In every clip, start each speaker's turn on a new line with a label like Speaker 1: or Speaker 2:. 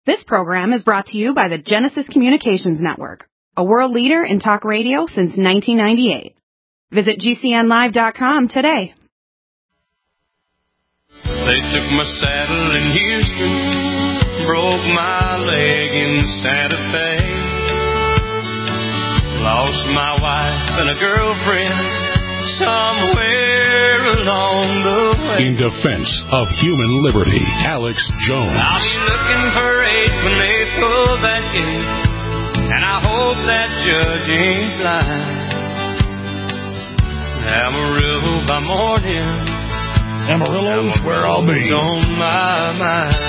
Speaker 1: This program is brought to you by the Genesis Communications Network, a world leader in talk radio since 1998. Visit GCNlive.com today.
Speaker 2: They took my saddle in Houston, broke my leg in Santa Fe, lost my wife and a girlfriend somewhere along the way.
Speaker 3: In defense of human liberty, Alex Jones.
Speaker 2: I'll be looking for aid when they pull that gate, and I hope that judge ain't blind. Amarillo by morning,
Speaker 4: Amarillo's where I'll be.
Speaker 2: On my mind.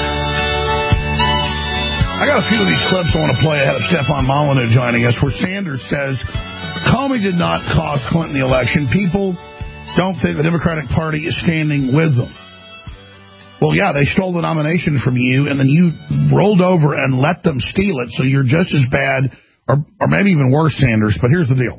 Speaker 4: I got a few of these clips I want to play ahead of Stefan Molyneux joining us, where Sanders says Comey did not cost Clinton the election. People don't think the Democratic Party is standing with them. Well, yeah, they stole the nomination from you, and then you rolled over and let them steal it, so you're just as bad, or maybe even worse, Sanders. But here's the deal.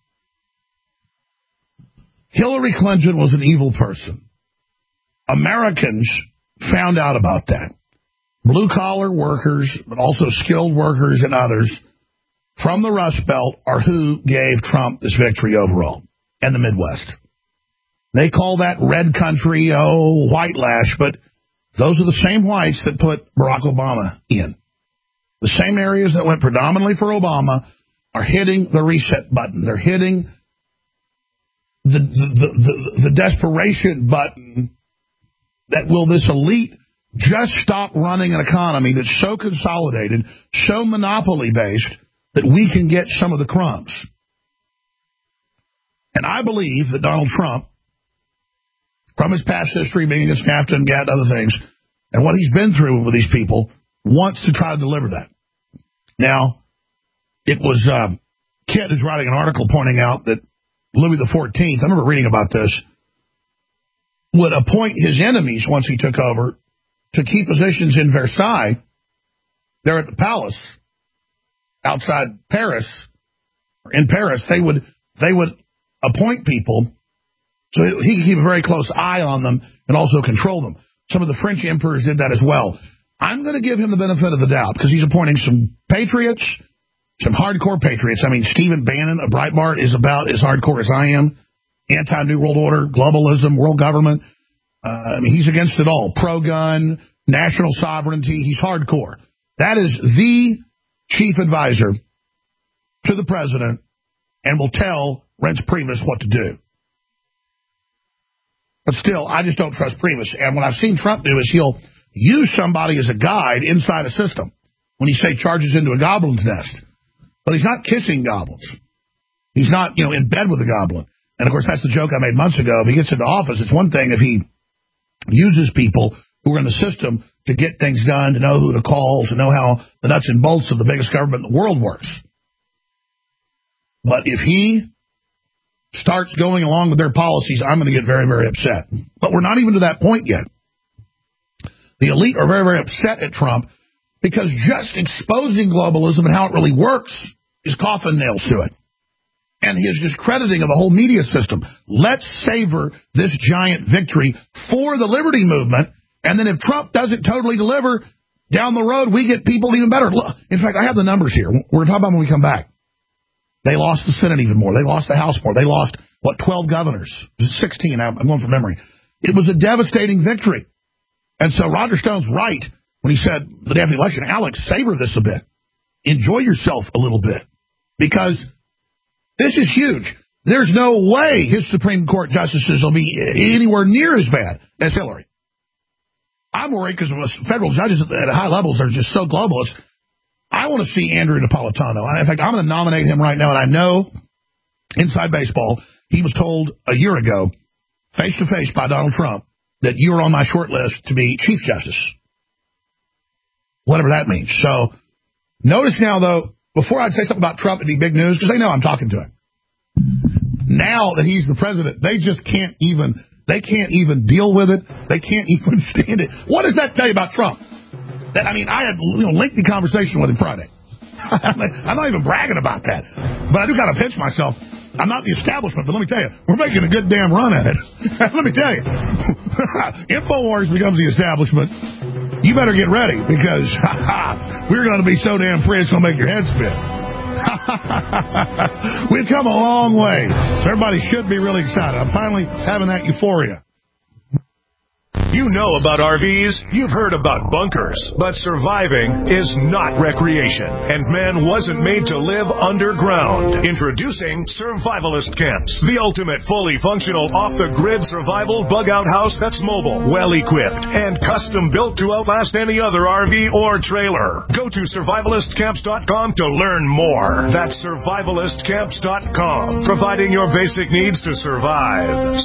Speaker 4: Hillary Clinton was an evil person. Americans found out about that. Blue-collar workers, but also skilled workers and others from the Rust Belt are who gave Trump this victory overall, and the Midwest. They call that red country, white lash, but those are the same whites that put Barack Obama in. The same areas that went predominantly for Obama are hitting the reset button. They're hitting the desperation button that will this elite just stop running an economy that's so consolidated, so monopoly-based, that we can get some of the crumbs. And I believe that Donald Trump, from his past history being against NAFTA and GATT and other things, and what he's been through with these people, wants to try to deliver that. Now, it was Kit who's writing an article pointing out that Louis XIV, I remember reading about this, would appoint his enemies once he took over to key positions in Versailles, there at the palace, outside Paris, in Paris. They would appoint people so he could keep a very close eye on them and also control them. Some of the French emperors did that as well. I'm going to give him the benefit of the doubt because he's appointing some patriots, some hardcore patriots. I mean, Stephen Bannon of Breitbart is about as hardcore as I am. Anti-New World Order, globalism, world government. I mean, he's against it all. Pro-gun, national sovereignty. He's hardcore. That is the chief advisor to the president and will tell Reince Priebus what to do. But still, I just don't trust Priebus. And what I've seen Trump do is he'll use somebody as a guide inside a system when he, say, charges into a goblin's nest. But he's not kissing goblins. He's not, in bed with a goblin. And, of course, that's the joke I made months ago. If he gets into office, it's one thing if he uses people who are in the system to get things done, to know who to call, to know how the nuts and bolts of the biggest government in the world works. But if he starts going along with their policies, I'm going to get very, very upset. But we're not even to that point yet. The elite are very, very upset at Trump because just exposing globalism and how it really works is coffin nails to it. And his discrediting of the whole media system. Let's savor this giant victory for the liberty movement. And then if Trump doesn't totally deliver, down the road, we get people even better. Look, in fact, I have the numbers here. We're going to talk about them when we come back. They lost the Senate even more. They lost the House more. They lost, 12 governors? 16. I'm going from memory. It was a devastating victory. And so Roger Stone's right when he said the day after the election, Alex, savor this a bit. Enjoy yourself a little bit. Because this is huge. There's no way his Supreme Court justices will be anywhere near as bad as Hillary. I'm worried because federal judges at high levels are just so globalist. I want to see Andrew Napolitano. In fact, I'm going to nominate him right now. And I know, inside baseball, he was told a year ago, face-to-face by Donald Trump, that you're on my short list to be Chief Justice. Whatever that means. So, notice now, though, before I'd say something about Trump, it'd be big news, because they know I'm talking to him. Now that he's the president, they just can't even deal with it. They can't even stand it. What does that tell you about Trump? I had lengthy conversation with him Friday. I'm not even bragging about that. But I do got to pinch myself. I'm not the establishment, but let me tell you, we're making a good damn run at it. Let me tell you. InfoWars becomes the establishment. you better get ready because we're going to be so damn free it's going to make your head spin. We've come a long way, so everybody should be really excited. I'm finally having that euphoria.
Speaker 5: You know about RVs, you've heard about bunkers, but surviving is not recreation, and man wasn't made to live underground. Introducing Survivalist Camps, the ultimate fully functional off-the-grid survival bug-out house that's mobile, well-equipped, and custom-built to outlast any other RV or trailer. Go to survivalistcamps.com to learn more. That's survivalistcamps.com, providing your basic needs to survive.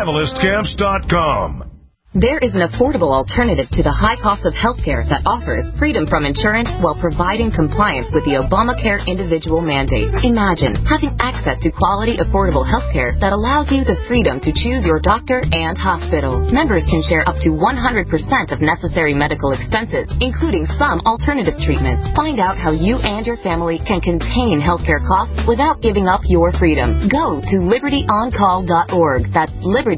Speaker 5: Survivalistcamps.com.
Speaker 6: There is an affordable alternative to the high cost of healthcare that offers freedom from insurance while providing compliance with the Obamacare individual mandate. Imagine having access to quality, affordable healthcare that allows you the freedom to choose your doctor and hospital. Members can share up to 100% of necessary medical expenses, including some alternative treatments. Find out how you and your family can contain healthcare costs without giving up your freedom. Go to libertyoncall.org. That's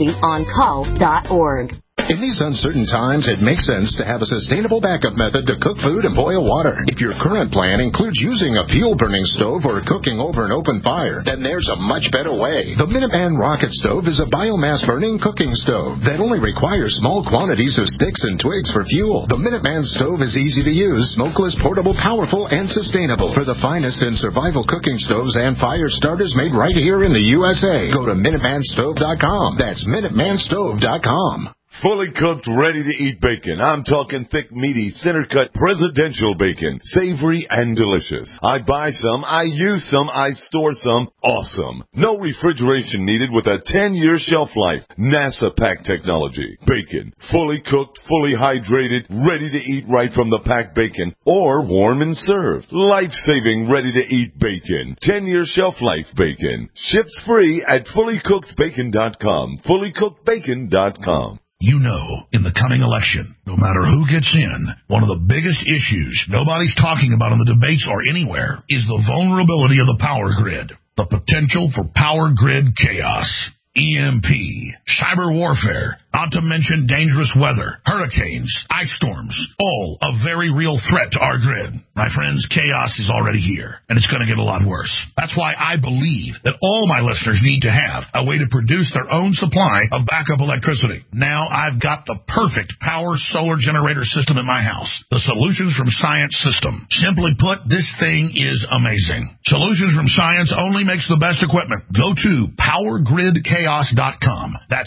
Speaker 6: libertyoncall.org.
Speaker 7: In these uncertain times, it makes sense to have a sustainable backup method to cook food and boil water. If your current plan includes using a fuel-burning stove or cooking over an open fire, then there's a much better way. The Minuteman Rocket Stove is a biomass-burning cooking stove that only requires small quantities of sticks and twigs for fuel. The Minuteman Stove is easy to use, smokeless, portable, powerful, and sustainable. For the finest in survival cooking stoves and fire starters made right here in the USA, go to MinutemanStove.com. That's MinutemanStove.com.
Speaker 8: Fully cooked, ready-to-eat bacon. I'm talking thick, meaty, center-cut, presidential bacon. Savory and delicious. I buy some, I use some, I store some. Awesome. No refrigeration needed with a 10-year shelf life. NASA packed technology. Bacon. Fully cooked, fully hydrated, ready to eat right from the packed bacon. Or warm and served. Life-saving, ready-to-eat bacon. 10-year shelf life bacon. Ships free at fullycookedbacon.com. Fullycookedbacon.com.
Speaker 4: You know, in the coming election, no matter who gets in, one of the biggest issues nobody's talking about in the debates or anywhere is the vulnerability of the power grid, the potential for power grid chaos. EMP, cyber warfare, not to mention dangerous weather, hurricanes, ice storms, all a very real threat to our grid. My friends, chaos is already here, and it's going to get a lot worse. That's why I believe that all my listeners need to have a way to produce their own supply of backup electricity. Now I've got the perfect power solar generator system in my house, the Solutions from Science system. Simply put, this thing is amazing. Solutions from Science only makes the best equipment. Go to PowerGridChaos.com. That's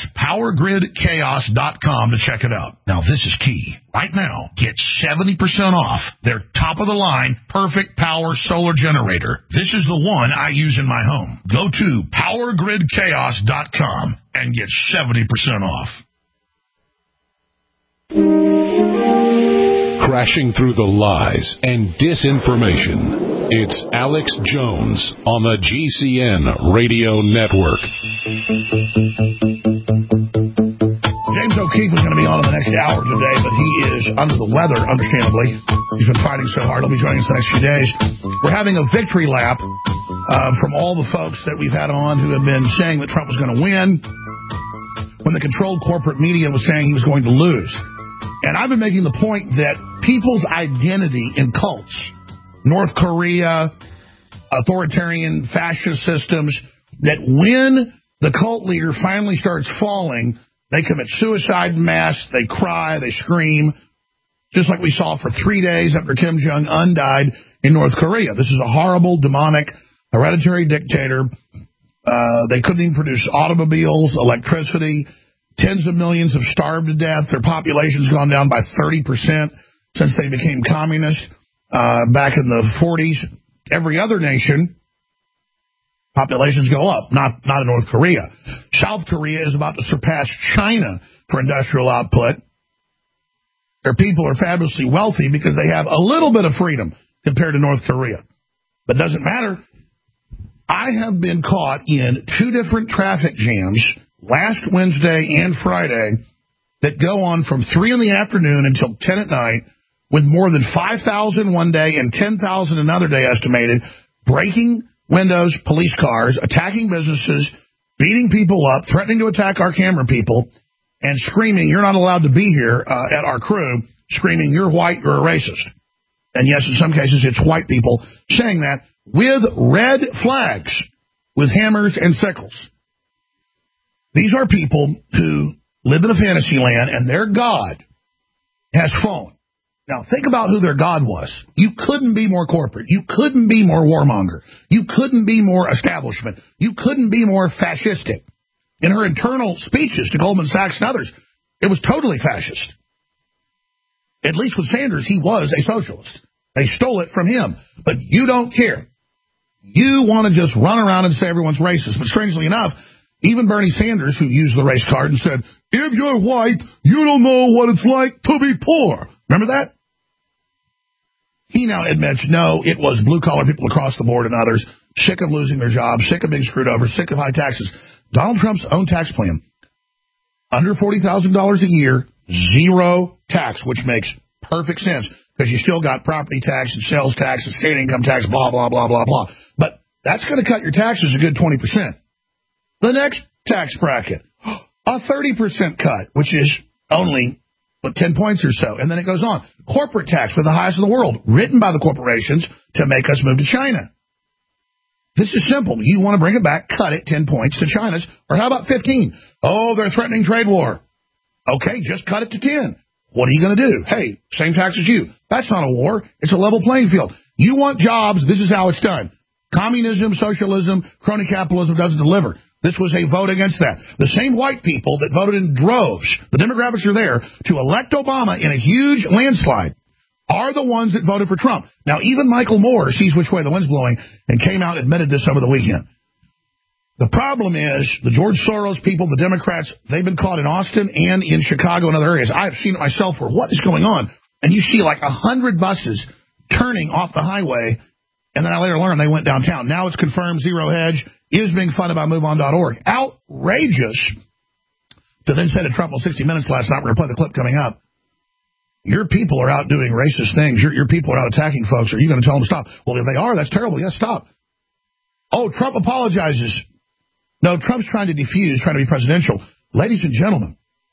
Speaker 4: PowerGridChaos.com to check it out. Now, this is key. Right now, get 70% off their top-of-the-line perfect power solar generator. This is the one I use in my home. Go to PowerGridChaos.com and get 70% off.
Speaker 3: Crashing through the lies and disinformation. It's Alex Jones on the GCN Radio Network.
Speaker 4: James O'Keefe is going to be on in the next hour today, but he is under the weather, understandably. He's been fighting so hard. He'll be joining us the next few days. We're having a victory lap from all the folks that we've had on who have been saying that Trump was going to win when the controlled corporate media was saying he was going to lose. And I've been making the point that people's identity in cults, North Korea, authoritarian fascist systems, that when the cult leader finally starts falling, they commit suicide en masse, they cry, they scream, just like we saw for 3 days after Kim Jong-un died in North Korea. This is a horrible, demonic, hereditary dictator. They couldn't even produce automobiles, electricity. Tens of millions have starved to death. Their population's gone down by 30% since they became communist back in the 40s. Every other nation, populations go up, not in North Korea. South Korea is about to surpass China for industrial output. Their people are fabulously wealthy because they have a little bit of freedom compared to North Korea. But it doesn't matter. I have been caught in 2 different traffic jams last Wednesday and Friday that go on from 3 in the afternoon until 10 at night, with more than 5,000 one day and 10,000 another day estimated, breaking windows, police cars, attacking businesses, beating people up, threatening to attack our camera people, and screaming, "You're not allowed to be here," at our crew screaming, "You're white, you're a racist." And yes, in some cases, it's white people saying that with red flags, with hammers and sickles. These are people who live in a fantasy land, and their God has fallen. Now, think about who their God was. You couldn't be more corporate. You couldn't be more warmonger. You couldn't be more establishment. You couldn't be more fascistic. In her internal speeches to Goldman Sachs and others, it was totally fascist. At least with Sanders, he was a socialist. They stole it from him. But you don't care. You want to just run around and say everyone's racist. But strangely enough, even Bernie Sanders, who used the race card and said, "If you're white, you don't know what it's like to be poor." Remember that? He now admits, no, it was blue-collar people across the board and others, sick of losing their jobs, sick of being screwed over, sick of high taxes. Donald Trump's own tax plan, under $40,000 a year, zero tax, which makes perfect sense because you still got property tax and sales tax and state income tax, blah, blah, blah, blah, blah. But that's going to cut your taxes a good 20%. The next tax bracket, a 30% cut, which is only 10 points or so. And then it goes on. Corporate tax for the highest in the world, written by the corporations to make us move to China. This is simple. You want to bring it back, cut it 10 points to China's, or how about 15? Oh, they're threatening trade war. Okay, just cut it to 10. What are you going to do? Hey, same tax as you. That's not a war. It's a level playing field. You want jobs, this is how it's done. Communism, socialism, crony capitalism doesn't deliver. This was a vote against that. The same white people that voted in droves, the demographics are there, to elect Obama in a huge landslide, are the ones that voted for Trump. Now, even Michael Moore sees which way the wind's blowing and came out and admitted this over the weekend. The problem is the George Soros people, the Democrats, they've been caught in Austin and in Chicago and other areas. I've seen it myself where what is going on? And you see like 100 buses turning off the highway, and then I later learned they went downtown. Now it's confirmed Zero Hedge is being funded by MoveOn.org. Outrageous. To then say to Trump on 60 Minutes last night, we're going to play the clip coming up. Your people are out doing racist things. Your people are out attacking folks. Are you going to tell them to stop? Well, if they are, that's terrible. Yes, stop. Oh, Trump apologizes. No, Trump's trying to defuse, trying to be presidential. Ladies and gentlemen,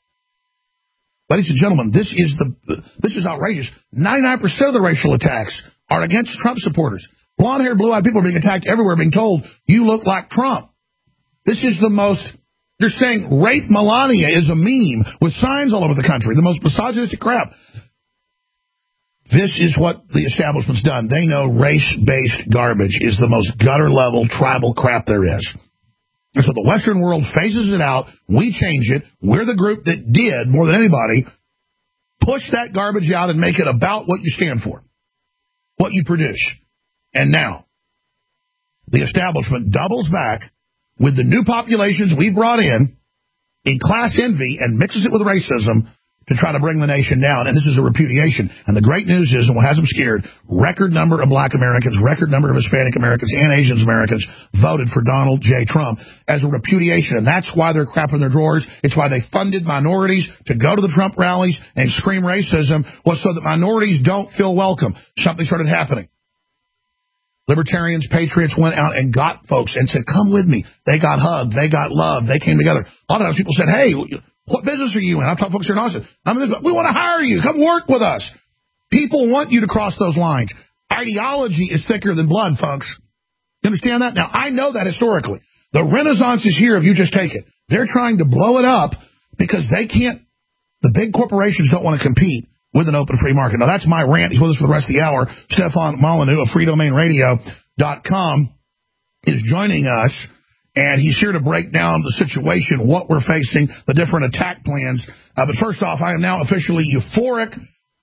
Speaker 4: this is outrageous. 99% of the racial attacks are against Trump supporters. Blonde-haired, blue-eyed people are being attacked everywhere, being told, you look like Trump. This is the most, they're saying rape Melania is a meme with signs all over the country, the most misogynistic crap. This is what the establishment's done. They know race-based garbage is the most gutter-level tribal crap there is. And so the Western world phases it out. We change it. We're the group that did, more than anybody, push that garbage out and make it about what you stand for, what you produce. And now, the establishment doubles back with the new populations we brought in class envy, and mixes it with racism to try to bring the nation down. And this is a repudiation. And the great news is, and what has them scared, record number of black Americans, record number of Hispanic Americans and Asian Americans voted for Donald J. Trump as a repudiation. And that's why they're crapping their drawers. It's why they funded minorities to go to the Trump rallies and scream racism, was so that minorities don't feel welcome. Something started happening. Libertarians, patriots went out and got folks and said, come with me. They got hugged. They got loved. They came together. A lot of times people said, hey, what business are you in? I've talked to folks here in Austin. We want to hire you. Come work with us. People want you to cross those lines. Ideology is thicker than blood, folks. You understand that? Now, I know that historically. The Renaissance is here if you just take it. They're trying to blow it up because they can't. The big corporations don't want to compete with an open free market. Now, that's my rant. He's with us for the rest of the hour. Stefan Molyneux of freedomainradio.com is joining us, and he's here to break down the situation, what we're facing, the different attack plans. But first off, I am now officially euphoric.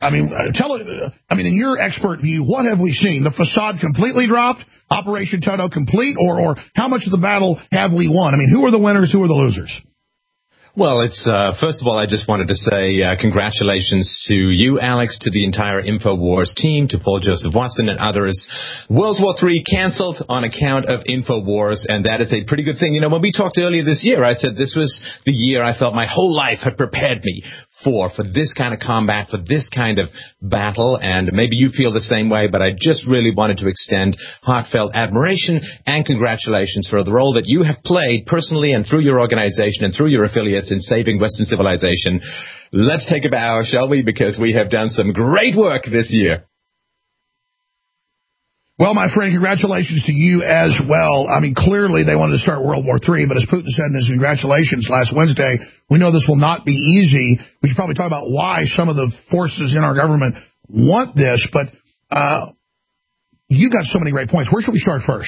Speaker 4: In your expert view, what have we seen? The facade completely dropped? Operation Toto complete? Or how much of the battle have we won? I mean, who are the winners? Who are the losers?
Speaker 9: Well, it's first of all, I just wanted to say congratulations to you, Alex, to the entire InfoWars team, to Paul Joseph Watson and others. World War III canceled on account of InfoWars, and that is a pretty good thing. You know, when we talked earlier this year, I said this was the year I felt my whole life had prepared me for this kind of combat, for this kind of battle, and maybe you feel the same way, but I just really wanted to extend heartfelt admiration and congratulations for the role that you have played personally and through your organization and through your affiliates in saving Western civilization let's take a bow, shall we? Because we have done some great work this year.
Speaker 4: Well, my friend, congratulations to you as well. I mean, clearly they wanted to start World War III, but as Putin said in his congratulations last Wednesday, we know this will not be easy. We should probably talk about why some of the forces in our government want this, but you got so many great points. Where should we start first?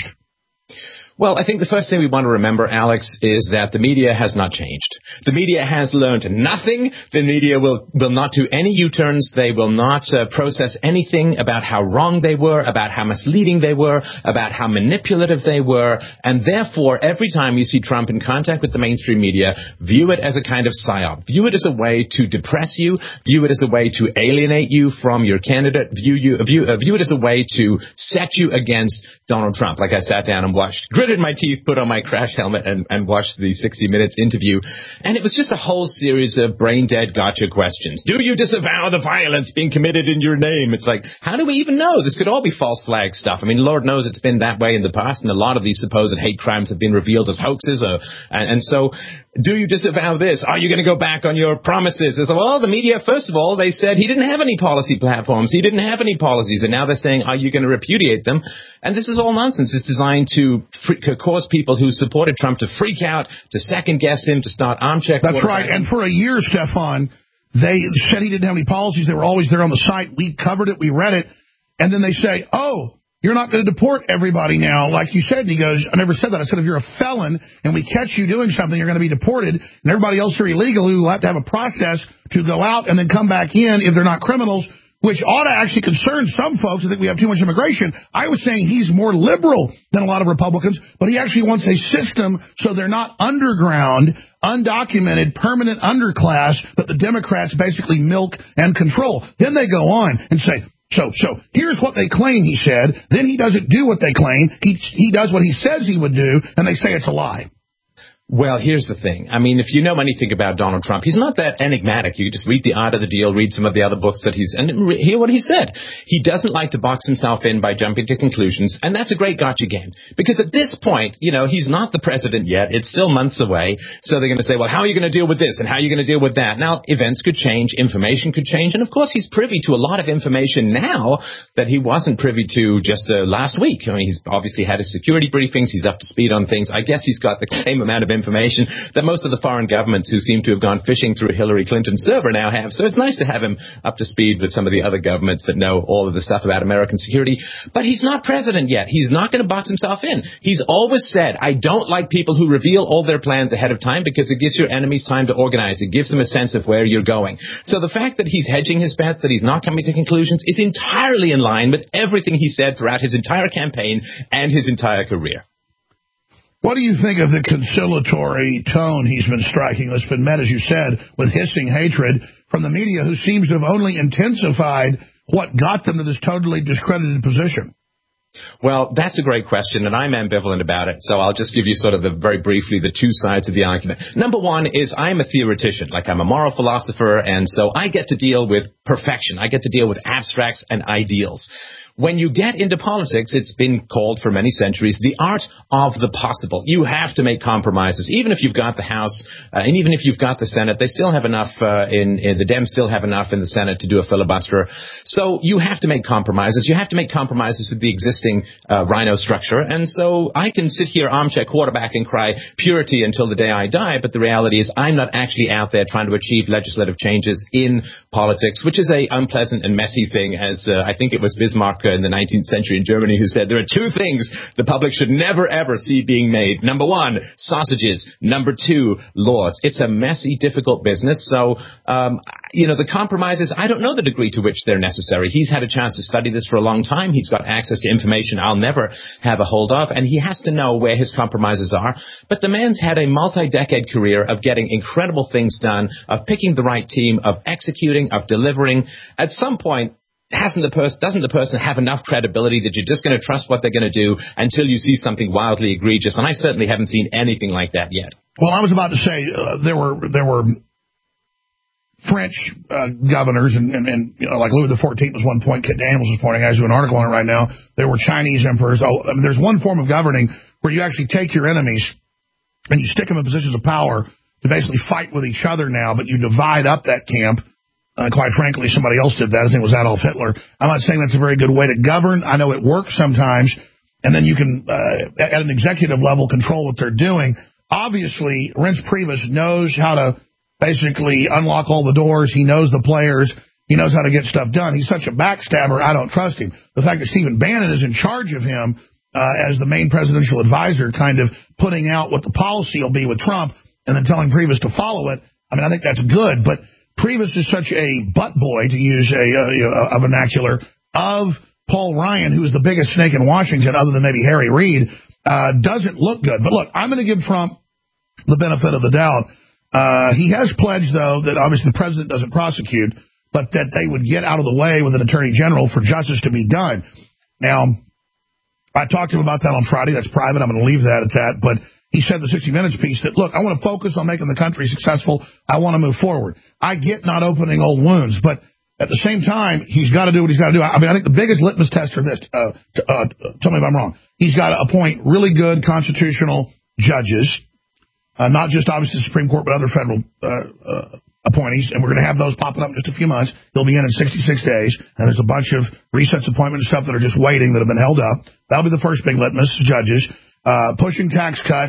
Speaker 9: Well, I think the first thing we want to remember, Alex, is that the media has not changed. The media has learned nothing. The media will not do any U-turns. They will not process anything about how wrong they were, about how misleading they were, about how manipulative they were. And therefore, every time you see Trump in contact with the mainstream media, view it as a kind of psyop. View it as a way to depress you. View it as a way to alienate you from your candidate. View it as a way to set you against Donald Trump. Like I sat down and gritted my teeth, put on my crash helmet, and watched the 60 Minutes interview. And it was just a whole series of brain-dead gotcha questions. Do you disavow the violence being committed in your name? It's like, how do we even know? This could all be false flag stuff. I mean, Lord knows it's been that way in the past, and a lot of these supposed hate crimes have been revealed as hoaxes. And so, do you disavow this? Are you going to go back on your promises? It's like, well, the media, first of all, they said he didn't have any policy platforms. He didn't have any policies. And now they're saying, are you going to repudiate them? And this is all nonsense. It's designed to cause people who supported Trump to freak out, to second-guess him, to start armchair.
Speaker 4: That's right. And for a year, Stefan, they said he didn't have any policies. They were always there on the site. We covered it. We read it. And then they say, oh, you're not going to deport everybody now, like you said. And he goes, I never said that. I said, if you're a felon and we catch you doing something, you're going to be deported. And everybody else are illegal who will have to have a process to go out and then come back in if they're not criminals, which ought to actually concern some folks who think we have too much immigration. I was saying he's more liberal than a lot of Republicans, but he actually wants a system so they're not underground, undocumented, permanent underclass that the Democrats basically milk and control. Then they go on and say, so here's what they claim he said. Then he doesn't do what they claim. He does what he says he would do, and they say it's a lie.
Speaker 9: Well, here's the thing. I mean, if you know anything about Donald Trump, he's not that enigmatic. You just read The Art of the Deal, read some of the other books that and hear what he said. He doesn't like to box himself in by jumping to conclusions, and that's a great gotcha game. Because at this point, he's not the president yet. It's still months away. So they're going to say, well, how are you going to deal with this, and how are you going to deal with that? Now, events could change, information could change, and of course he's privy to a lot of information now that he wasn't privy to just last week. I mean, he's obviously had his security briefings. He's up to speed on things. I guess he's got the same amount of information that most of the foreign governments who seem to have gone fishing through Hillary Clinton's server now have. So it's nice to have him up to speed with some of the other governments that know all of the stuff about American security. But he's not president yet. He's not going to box himself in. He's always said, I don't like people who reveal all their plans ahead of time because it gives your enemies time to organize. It gives them a sense of where you're going. So the fact that he's hedging his bets, that he's not coming to conclusions, is entirely in line with everything he said throughout his entire campaign and his entire career.
Speaker 4: What do you think of the conciliatory tone he's been striking that's been met, as you said, with hissing hatred from the media, who seems to have only intensified what got them to this totally discredited position?
Speaker 9: Well, that's a great question, and I'm ambivalent about it, so I'll just give you sort of very briefly the two sides of the argument. Number one is I'm a theoretician, like I'm a moral philosopher, and so I get to deal with perfection. I get to deal with abstracts and ideals. When you get into politics, it's been called for many centuries the art of the possible. You have to make compromises. Even if you've got the House, and even if you've got the Senate, they still have enough, the Dems still have enough in the Senate to do a filibuster. So you have to make compromises. You have to make compromises with the existing rhino structure. And so I can sit here armchair quarterback and cry purity until the day I die, but the reality is I'm not actually out there trying to achieve legislative changes in politics, which is a unpleasant and messy thing, as I think it was Bismarck in the 19th century in Germany who said there are two things the public should never, ever see being made. Number one, sausages. Number two, laws. It's a messy, difficult business. So, the compromises, I don't know the degree to which they're necessary. He's had a chance to study this for a long time. He's got access to information I'll never have a hold of, and he has to know where his compromises are. But the man's had a multi-decade career of getting incredible things done, of picking the right team, of executing, of delivering. At some point, doesn't the person have enough credibility that you're just going to trust what they're going to do until you see something wildly egregious? And I certainly haven't seen anything like that yet.
Speaker 4: Well, I was about to say there were French governors, and like Louis XIV was one point. Kit Daniels was pointing. I do an article on it right now. There were Chinese emperors. There's one form of governing where you actually take your enemies and you stick them in positions of power to basically fight with each other now, but you divide up that camp. Quite frankly, somebody else did that. His name was Adolf Hitler. I'm not saying that's a very good way to govern. I know it works sometimes, and then you can, at an executive level, control what they're doing. Obviously, Reince Priebus knows how to basically unlock all the doors. He knows the players. He knows how to get stuff done. He's such a backstabber, I don't trust him. The fact that Stephen Bannon is in charge of him as the main presidential advisor, kind of putting out what the policy will be with Trump and then telling Priebus to follow it, I mean, I think that's good. But Priebus is such a butt boy, to use a vernacular, of Paul Ryan, who is the biggest snake in Washington other than maybe Harry Reid, doesn't look good. But look, I'm going to give Trump the benefit of the doubt. He has pledged, though, that obviously the president doesn't prosecute, but that they would get out of the way with an attorney general for justice to be done. Now, I talked to him about that on Friday. That's private. I'm going to leave that at that. But he said in the 60 Minutes piece that, look, I want to focus on making the country successful. I want to move forward. I get not opening old wounds, but at the same time, he's got to do what he's got to do. I mean, I think the biggest litmus test for this, tell me if I'm wrong, he's got to appoint really good constitutional judges, not just obviously the Supreme Court, but other federal appointees, and we're going to have those popping up in just a few months. He'll be in 66 days, and there's a bunch of resets, appointments, stuff that are just waiting that have been held up. That'll be the first big litmus, judges. Pushing tax cuts,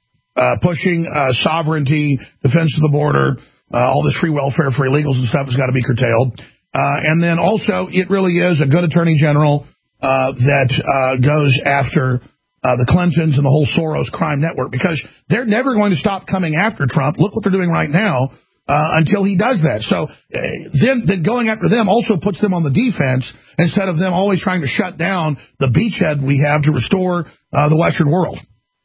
Speaker 4: pushing sovereignty, defense of the border, all this free welfare for illegals and stuff has got to be curtailed. And then also, it really is a good attorney general that goes after the Clintons and the whole Soros crime network, because they're never going to stop coming after Trump. Look what they're doing right now. Until he does that. So then going after them also puts them on the defense instead of them always trying to shut down the beachhead we have to restore the Western world.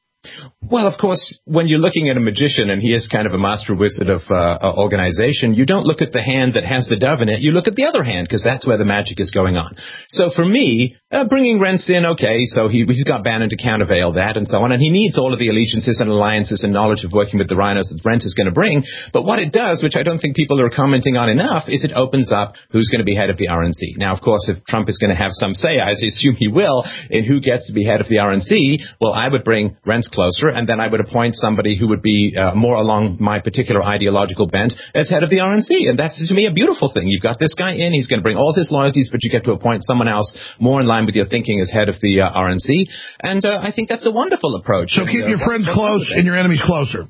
Speaker 9: Well, of course, when you're looking at a magician and he is kind of a master wizard of organization, you don't look at the hand that has the dove in it. You look at the other hand, because that's where the magic is going on. So for me, bringing Reince in, okay, so he's got Bannon to countervail that and so on, and he needs all of the allegiances and alliances and knowledge of working with the rhinos that Reince is going to bring. But what it does, which I don't think people are commenting on enough, is it opens up who's going to be head of the RNC. Now, of course, if Trump is going to have some say, I assume he will, in who gets to be head of the RNC, well, I would bring Reince closer, and then I would appoint somebody who would be more along my particular ideological bent as head of the RNC. And that's, to me, a beautiful thing. You've got this guy in, he's going to bring all his loyalties, but you get to appoint someone else more in line with your thinking as head of the RNC. And I think that's a wonderful approach.
Speaker 4: So keep your friends close and your enemies closer.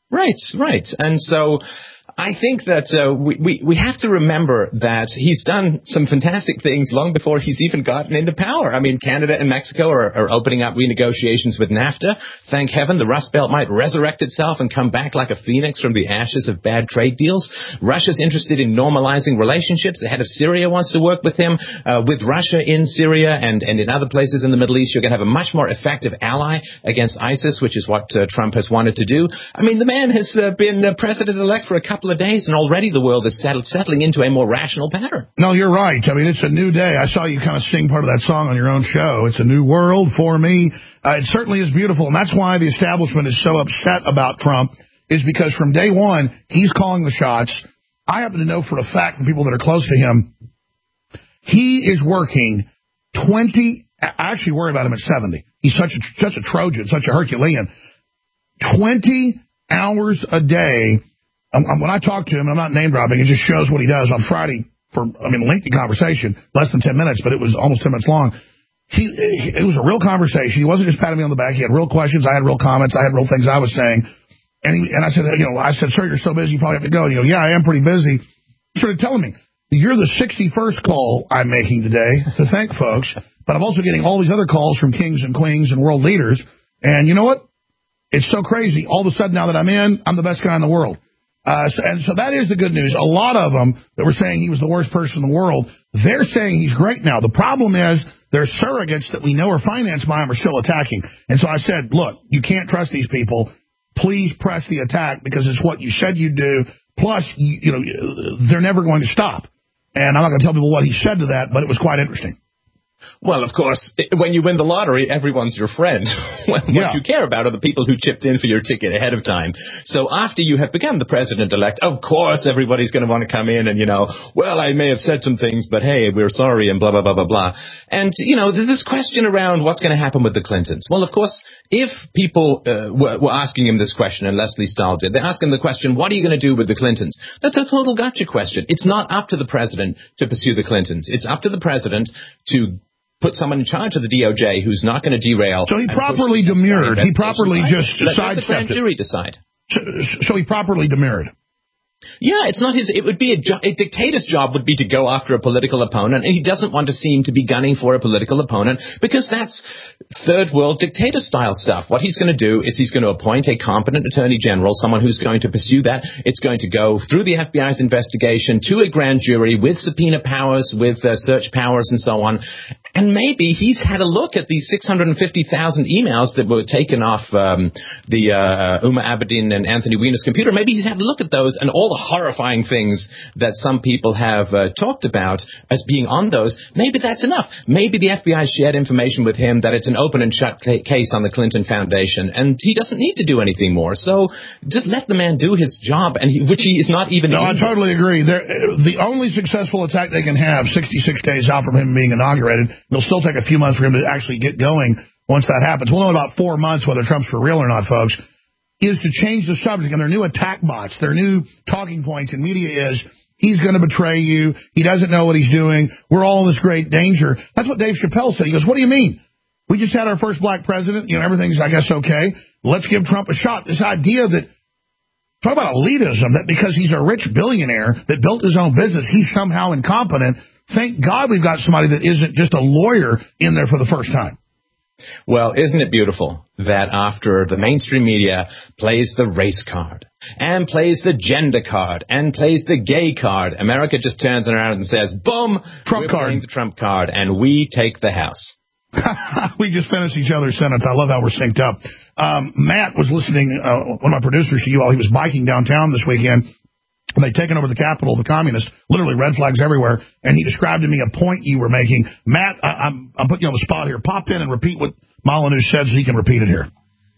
Speaker 9: Right. And so I think that we have to remember that he's done some fantastic things long before he's even gotten into power. I mean, Canada and Mexico are opening up renegotiations with NAFTA. Thank heaven the Rust Belt might resurrect itself and come back like a phoenix from the ashes of bad trade deals. Russia's interested in normalizing relationships. The head of Syria wants to work with him. With Russia in Syria and in other places in the Middle East, you're going to have a much more effective ally against ISIS, which is what Trump has wanted to do. I mean, the man has been president-elect for a couple of days, and already the world is settling into a more rational pattern.
Speaker 4: No, you're right. I mean, it's a new day. I saw you kind of sing part of that song on your own show. It's a new world for me. It certainly is beautiful, and that's why the establishment is so upset about Trump, is because from day one, he's calling the shots. I happen to know for a fact from people that are close to him, he is working 20, I actually worry about him at 70. He's such a Trojan, such a Herculean. 20 hours a day. When I talk to him, I'm not name dropping, it just shows what he does. On Friday, lengthy conversation, less than 10 minutes, but it was almost 10 minutes long. It was a real conversation. He wasn't just patting me on the back. He had real questions. I had real comments. I had real things I was saying. And I said, sir, you're so busy, you probably have to go. And he goes, yeah, I am pretty busy. He started telling me, you're the 61st call I'm making today to thank folks, but I'm also getting all these other calls from kings and queens and world leaders. And you know what? It's so crazy. All of a sudden, now that I'm in, I'm the best guy in the world. So that is the good news. A lot of them that were saying he was the worst person in the world, they're saying he's great now. The problem is their surrogates that we know are financed by him are still attacking. And so I said, look, you can't trust these people. Please press the attack because it's what you said you'd do. Plus, they're never going to stop. And I'm not going to tell people what he said to that, but it was quite interesting.
Speaker 9: Well, of course, when you win the lottery, everyone's your friend. What you care about are the people who chipped in for your ticket ahead of time. So after you have become the president-elect, of course, everybody's going to want to come in and, well, I may have said some things, but hey, we're sorry and blah, blah, blah, blah, blah. And, there's this question around what's going to happen with the Clintons. Well, of course, if people were asking him this question, and Leslie Stahl did, they're asking the question, what are you going to do with the Clintons? That's a total gotcha question. It's not up to the president to pursue the Clintons. It's up to the president to put someone in charge of the DOJ who's not going to derail.
Speaker 4: So he properly demurred. He properly just sidestepped it. Let the grand
Speaker 9: jury decide.
Speaker 4: So he properly demurred.
Speaker 9: Yeah, it's not his. It would be a dictator's job would be to go after a political opponent, and he doesn't want to seem to be gunning for a political opponent because that's third world dictator style stuff. What he's going to do is he's going to appoint a competent attorney general, someone who's going to pursue that. It's going to go through the FBI's investigation to a grand jury with subpoena powers, with search powers, and so on. And maybe he's had a look at these 650,000 emails that were taken off the Uma Abedin and Anthony Weiner's computer. Maybe he's had a look at those and all the horrifying things that some people have talked about as being on those. Maybe that's enough. Maybe the FBI shared information with him that it's an open and shut case on the Clinton Foundation, and he doesn't need to do anything more. So just let the man do his job, which he is not even.
Speaker 4: No, I totally agree. The only successful attack they can have, 66 days out from him being inaugurated. It'll still take a few months for him to actually get going once that happens. We'll know in about 4 months whether Trump's for real or not, folks, is to change the subject. And their new attack bots, their new talking points in media is, he's going to betray you. He doesn't know what he's doing. We're all in this great danger. That's what Dave Chappelle said. He goes, what do you mean? We just had our first black president. Everything's, I guess, okay. Let's give Trump a shot. This idea that, talk about elitism, that because he's a rich billionaire that built his own business, he's somehow incompetent. Thank God we've got somebody that isn't just a lawyer in there for the first time.
Speaker 9: Well, isn't it beautiful that after the mainstream media plays the race card and plays the gender card and plays the gay card, America just turns around and says, boom,
Speaker 4: Trump card.
Speaker 9: The Trump card, and we take the House.
Speaker 4: We just finished each other's sentence. I love how we're synced up. Matt was listening, one of my producers to you all. He was biking downtown this weekend. And they'd taken over the Capitol, the communists, literally red flags everywhere, and he described to me a point you were making. Matt, I'm putting you on the spot here. Pop in and repeat what Molyneux said so he can repeat it here.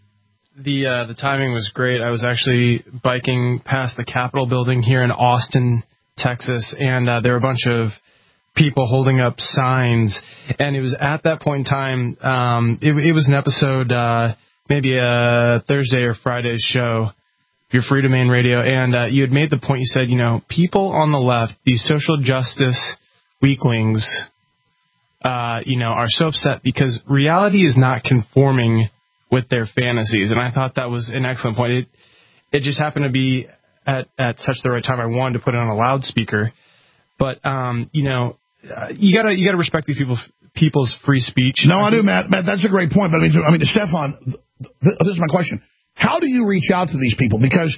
Speaker 10: The timing was great. I was actually biking past the Capitol building here in Austin, Texas, and there were a bunch of people holding up signs. And it was at that point in time, it was an episode, maybe a Thursday or Friday's show, your Free Domain Radio, and you had made the point, you said, people on the left, these social justice weaklings, are so upset because reality is not conforming with their fantasies. And I thought that was an excellent point. It just happened to be at such the right time. I wanted to put it on a loudspeaker. But, you gotta respect these people's free speech.
Speaker 4: No, I do, Matt. Matt, that's a great point. But I mean, Stefan, this is my question. How do you reach out to these people? Because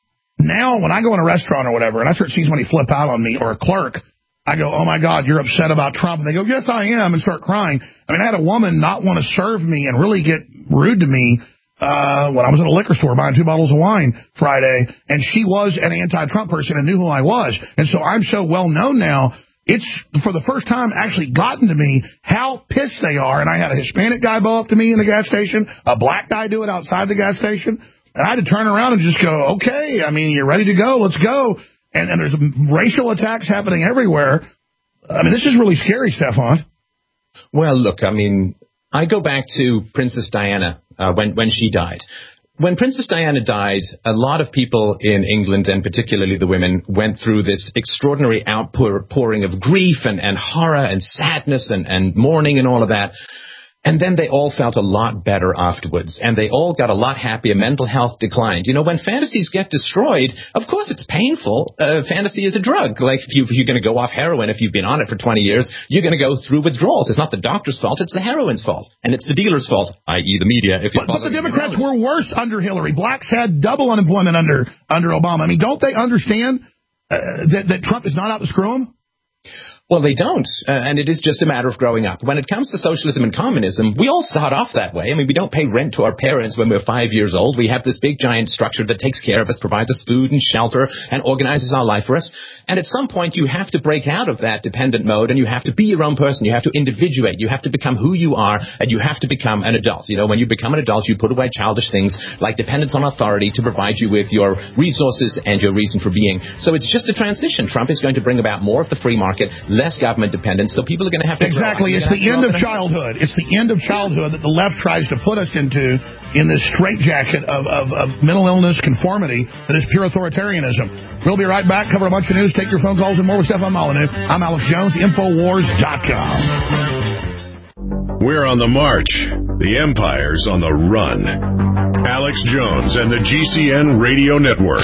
Speaker 4: now when I go in a restaurant or whatever, and I start seeing somebody flip out on me, or a clerk, I go, oh, my God, you're upset about Trump. And they go, yes, I am, and start crying. I mean, I had a woman not want to serve me and really get rude to me when I was at a liquor store buying 2 bottles of wine Friday, and she was an anti-Trump person and knew who I was. And so I'm so well known now, it's for the first time actually gotten to me how pissed they are. And I had a Hispanic guy bow up to me in the gas station, a black guy do it outside the gas station. And I had to turn around and just go, okay, I mean, you're ready to go, let's go. And there's racial attacks happening everywhere. I mean, this is really scary, Stefan.
Speaker 9: Well, look, I mean, I go back to Princess Diana when she died. When Princess Diana died, a lot of people in England, and particularly the women, went through this extraordinary outpouring of grief and horror and sadness and mourning and all of that. And then they all felt a lot better afterwards, and they all got a lot happier. Mental health declined. When fantasies get destroyed, of course it's painful. Fantasy is a drug. Like if you're going to go off heroin, if you've been on it for 20 years, you're going to go through withdrawals. It's not the doctor's fault, it's the heroin's fault. And it's the dealer's fault, i.e. the media.
Speaker 4: But the Democrats were worse under Hillary. Blacks had double unemployment under Obama. I mean, don't they understand that Trump is not out to screw them?
Speaker 9: Well, they don't, and it is just a matter of growing up. When it comes to socialism and communism, we all start off that way. I mean, we don't pay rent to our parents when we're 5 years old. We have this big, giant structure that takes care of us, provides us food and shelter, and organizes our life for us. And at some point, you have to break out of that dependent mode, and you have to be your own person. You have to individuate. You have to become who you are, and you have to become an adult. You know, when you become an adult, you put away childish things like dependence on authority to provide you with your resources and your reason for being. So it's just a transition. Trump is going to bring about more of the free market, less government dependence, so people are going to have to
Speaker 4: Exactly. It's the end of childhood. It's the end of childhood that the left tries to put us into in this straitjacket of mental illness conformity that is pure authoritarianism. We'll be right back, cover a bunch of news, take your phone calls, and more with Stefan Molyneux. I'm Alex Jones, Infowars.com.
Speaker 3: We're on the march. The empire's on the run. Alex Jones and the GCN Radio Network.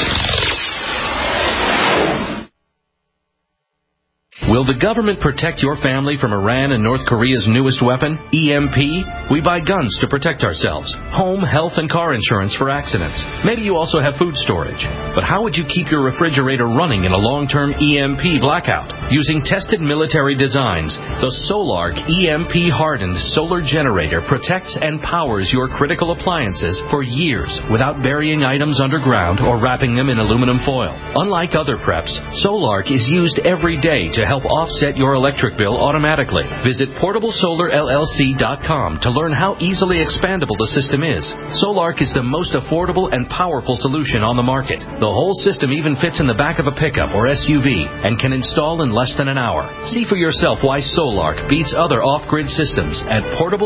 Speaker 11: Will the government protect your family from Iran and North Korea's newest weapon, EMP? We buy guns to protect ourselves, home, health, and car insurance for accidents. Maybe you also have food storage. But how would you keep your refrigerator running in a long-term EMP blackout? Using tested military designs, the Solark EMP-hardened solar generator protects and powers your critical appliances for years without burying items underground or wrapping them in aluminum foil. Unlike other preps, Solark is used every day to help offset your electric bill automatically. Visit PortableSolarLLC.com to learn how easily expandable the system is. Solark is the most affordable and powerful solution on the market. The whole system even fits in the back of a pickup or SUV and can install in less than an hour. See for yourself why Solark beats other off-grid systems at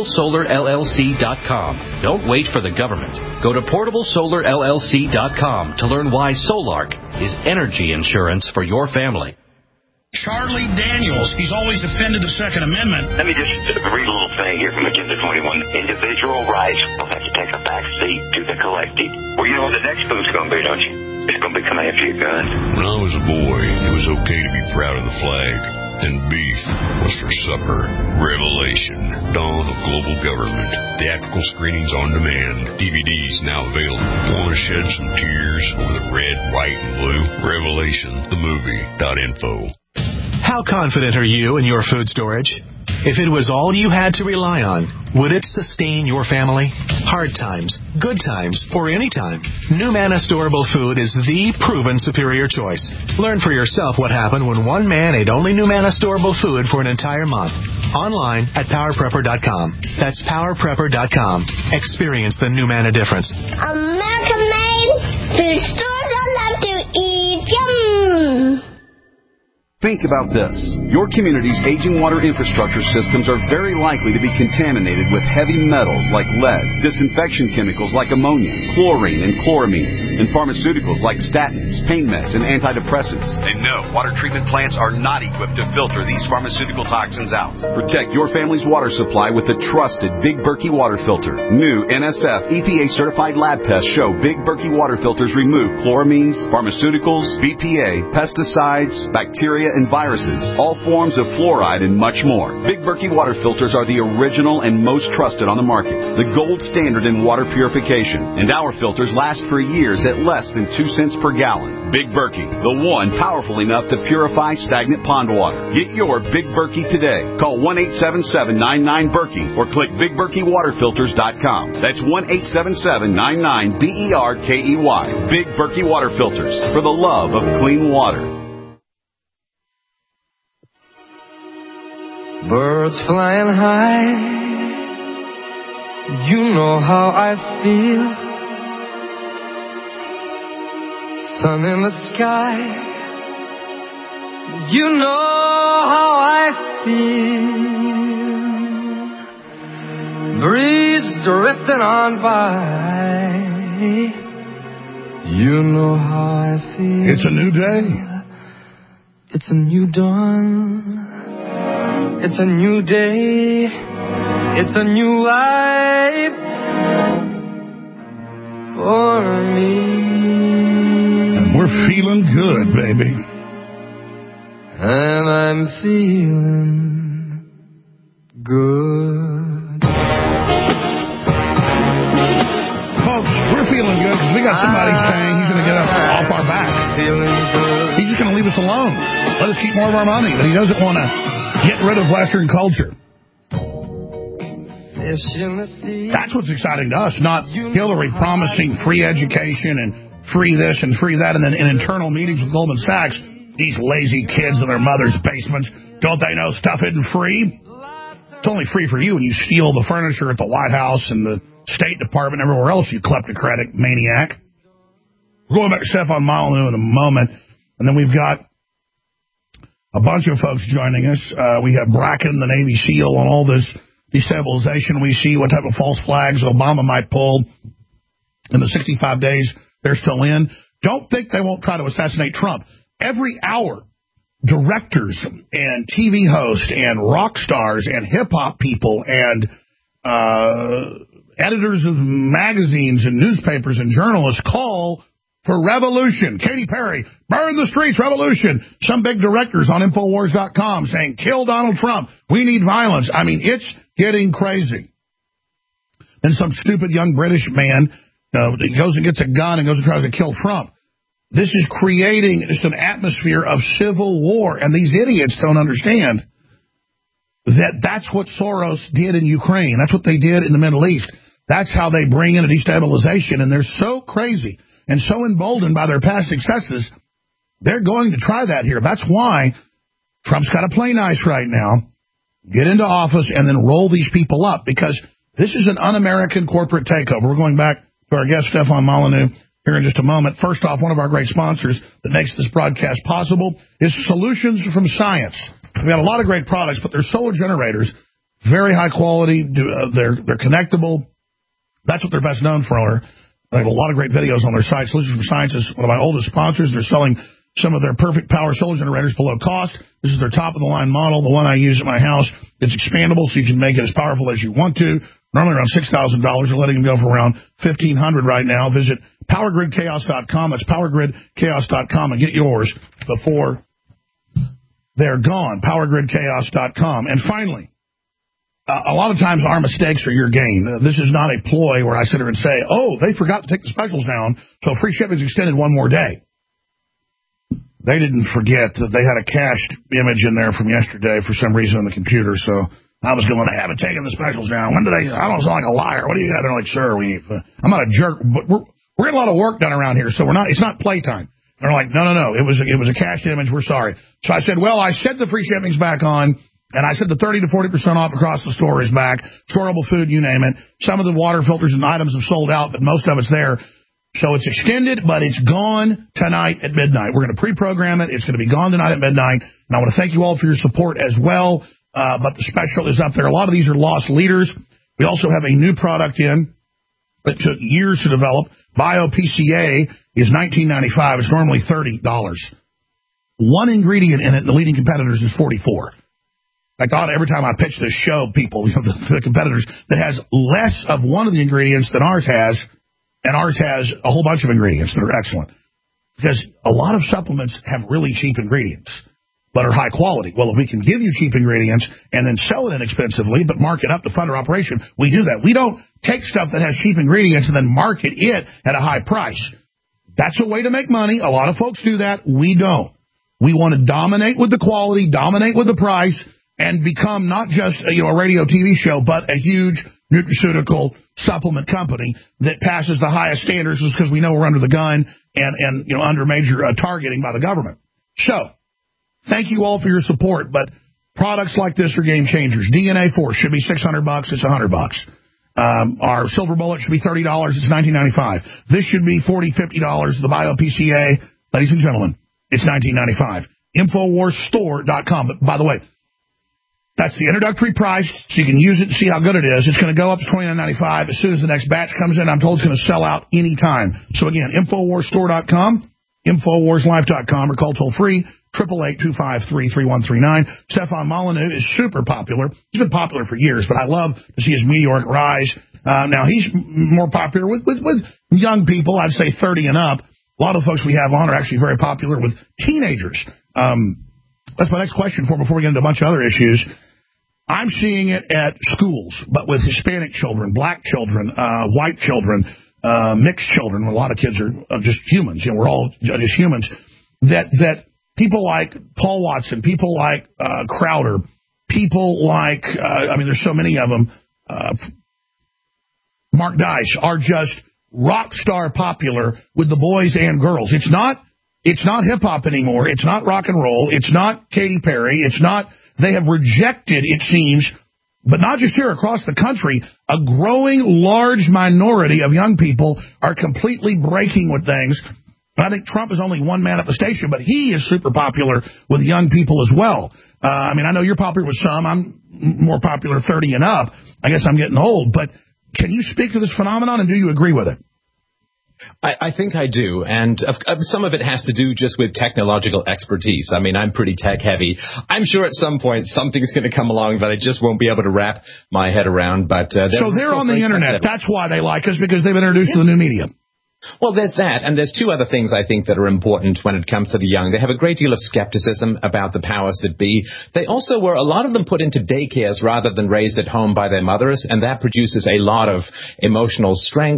Speaker 11: PortableSolarLLC.com. Don't wait for the government. Go to PortableSolarLLC.com to learn why Solark is energy insurance for your family.
Speaker 4: Charlie Daniels, he's always defended the Second Amendment.
Speaker 12: Let me just read a little thing here from Agenda 21. Individual rights will have to take a back seat to the collective. Well, you know what the next move's going to be, don't you? It's going to be coming after your gun.
Speaker 13: When I was a boy, it was okay to be proud of the flag. And beef was for supper. Revelation, Dawn of Global Government. Theatrical screenings on demand. DVDs now available. Want to shed some tears over the red, white, and blue? RevelationTheMovie.info.
Speaker 5: How confident are you in your food storage? If it was all you had to rely on, would it sustain your family? Hard times, good times, or any time, New Manna Storable Food is the proven superior choice. Learn for yourself what happened when one man ate only New Manna Storable Food for an entire month. Online at PowerPrepper.com. That's PowerPrepper.com. Experience the New Manna difference.
Speaker 14: American-made food stores I love to eat. Yum!
Speaker 15: Think about this. Your community's aging water infrastructure systems are very likely to be contaminated with heavy metals like lead, disinfection chemicals like ammonia, chlorine and chloramines, and pharmaceuticals like statins, pain meds, and antidepressants. And no, water treatment plants are not equipped to filter these pharmaceutical toxins out. Protect your family's water supply with the trusted Big Berkey water filter. New NSF EPA-certified lab tests show Big Berkey water filters remove chloramines, pharmaceuticals, BPA, pesticides, bacteria, and viruses, all forms of fluoride, and much more. Big Berkey water filters are the original and most trusted on the market, the gold standard in water purification, and our filters last for years at less than 2 cents per gallon. Big Berkey, the one powerful enough to purify stagnant pond water. Get your Big Berkey today. Call 1-877-99-BERKEY or click BigBerkeyWaterFilters.com. That's 1-877-99-BERKEY. Big Berkey Water Filters, for the love of clean water.
Speaker 2: Birds flying high, you know how I feel. Sun in the sky, you know how I feel. Breeze drifting on by, you know how I feel.
Speaker 4: It's a new day.
Speaker 2: It's a new dawn. It's a new day, it's a new life for me.
Speaker 4: And we're feeling good, baby.
Speaker 2: And I'm feeling good.
Speaker 4: Folks, we're feeling good because we got somebody saying he's an to get us off our back. He's just going to leave us alone. Let us keep more of our money. But he doesn't want to get rid of Western culture. That's what's exciting to us, not Hillary promising free education and free this and free that, and then in internal meetings with Goldman Sachs, these lazy kids in their mother's basements, don't they know stuff isn't free? It's only free for you when you steal the furniture at the White House and the State Department and everywhere else, you kleptocratic maniac. We're going back to Stefan Molyneux in a moment, and then we've got a bunch of folks joining us. We have Bracken, the Navy SEAL, on all this destabilization we see, what type of false flags Obama might pull in the 65 days they're still in. Don't think they won't try to assassinate Trump. Every hour, directors and TV hosts and rock stars and hip-hop people and editors of magazines and newspapers and journalists call for revolution. Katy Perry, burn the streets, revolution. Some big directors on Infowars.com saying, kill Donald Trump. We need violence. I mean, it's getting crazy. Then some stupid young British man he goes and gets a gun and goes and tries to kill Trump. This is creating just an atmosphere of civil war, and these idiots don't understand that that's what Soros did in Ukraine. That's what they did in the Middle East. That's how they bring in a destabilization, and they're so crazy and so emboldened by their past successes, they're going to try that here. That's why Trump's got to play nice right now, get into office, and then roll these people up, because this is an un-American corporate takeover. We're going back to our guest, Stefan Molyneux, here in just a moment. First off, one of our great sponsors that makes this broadcast possible is Solutions from Science. We've got a lot of great products, but they're solar generators, very high quality. They're connectable. That's what they're best known for. They have a lot of great videos on their site. Solutions from Science is one of my oldest sponsors. They're selling some of their perfect power solar generators below cost. This is their top-of-the-line model, the one I use at my house. It's expandable, so you can make it as powerful as you want to. Normally around $6,000. They're letting them go for around $1,500 right now. Visit PowerGridChaos.com. That's PowerGridChaos.com and get yours before they're gone. PowerGridChaos.com. And finally, a lot of times our mistakes are your gain. This is not a ploy where I sit here and say, oh, they forgot to take the specials down, so free shipping is extended one more day. They didn't forget that they had a cached image in there from yesterday for some reason on the computer, so I was going, I haven't taken the specials down. When did I don't sound like a liar. What do you got? They're like, sir, I'm not a jerk, but we're getting a lot of work done around here, so it's not playtime. They're like, no. It was a cached image. We're sorry. So I said, well, I set the free shippings back on, and I said the 30 to 40% off across the store is back. Storable food, you name it. Some of the water filters and items have sold out, but most of it's there. So it's extended, but it's gone tonight at midnight. We're going to pre-program it. It's going to be gone tonight at midnight. And I want to thank you all for your support as well. But the special is up there. A lot of these are lost leaders. We also have a new product in that took years to develop. BioPCA is $19.95. It's normally $30. One ingredient in it, the leading competitors, is $44. I thought every time I pitch this show, people, the competitors, that has less of one of the ingredients than ours has, and ours has a whole bunch of ingredients that are excellent. Because a lot of supplements have really cheap ingredients, but are high quality. Well, if we can give you cheap ingredients and then sell it inexpensively, but mark it up to fund our operation, we do that. We don't take stuff that has cheap ingredients and then market it at a high price. That's a way to make money. A lot of folks do that. We don't. We want to dominate with the quality, dominate with the price, and become not just a radio TV show, but a huge nutraceutical supplement company that passes the highest standards, just because we know we're under the gun and under major targeting by the government. So, thank you all for your support, but products like this are game changers. DNA Force should be $600. It's $100. Our Silver Bullet should be $30. It's $19.95. This should be $40, $50. The BioPCA, ladies and gentlemen, it's $19.95. InfoWarsStore.com. But by the way, that's the introductory price, so you can use it and see how good it is. It's going to go up to $29.95 as soon as the next batch comes in. I'm told it's going to sell out any time. So again, InfoWarsStore.com, InfoWarsLife.com, or call toll-free 888-253-3139. Stefan Molyneux is super popular. He's been popular for years, but I love to see his meteoric rise. Now, he's more popular with young people, I'd say 30 and up. A lot of the folks we have on are actually very popular with teenagers. That's my next question before we get into a bunch of other issues. I'm seeing it at schools, but with Hispanic children, black children, white children. mixed children. A lot of kids are just humans. You know, we're all just humans. That people like Paul Watson, people like Crowder, people like, there's so many of them, Mark Dice, are just rock star popular with the boys and girls. It's not hip-hop anymore. It's not rock and roll. It's not Katy Perry. They have rejected, it seems, but not just here, across the country, a growing large minority of young people are completely breaking with things. I think Trump is only one manifestation, but he is super popular with young people as well. I know you're popular with some. I'm more popular 30 and up. I guess I'm getting old. But can you speak to this phenomenon, and do you agree with it?
Speaker 9: I think I do, and some of it has to do just with technological expertise. I'm pretty tech-heavy. I'm sure at some point something's going to come along that I just won't be able to wrap my head around. But
Speaker 4: so they're on the Internet. That's why they like us, because they've been introduced to the new media.
Speaker 9: Well, there's that, and there's two other things I think that are important when it comes to the young. They have a great deal of skepticism about the powers that be. They also were, a lot of them, put into daycares rather than raised at home by their mothers, and that produces a lot of emotional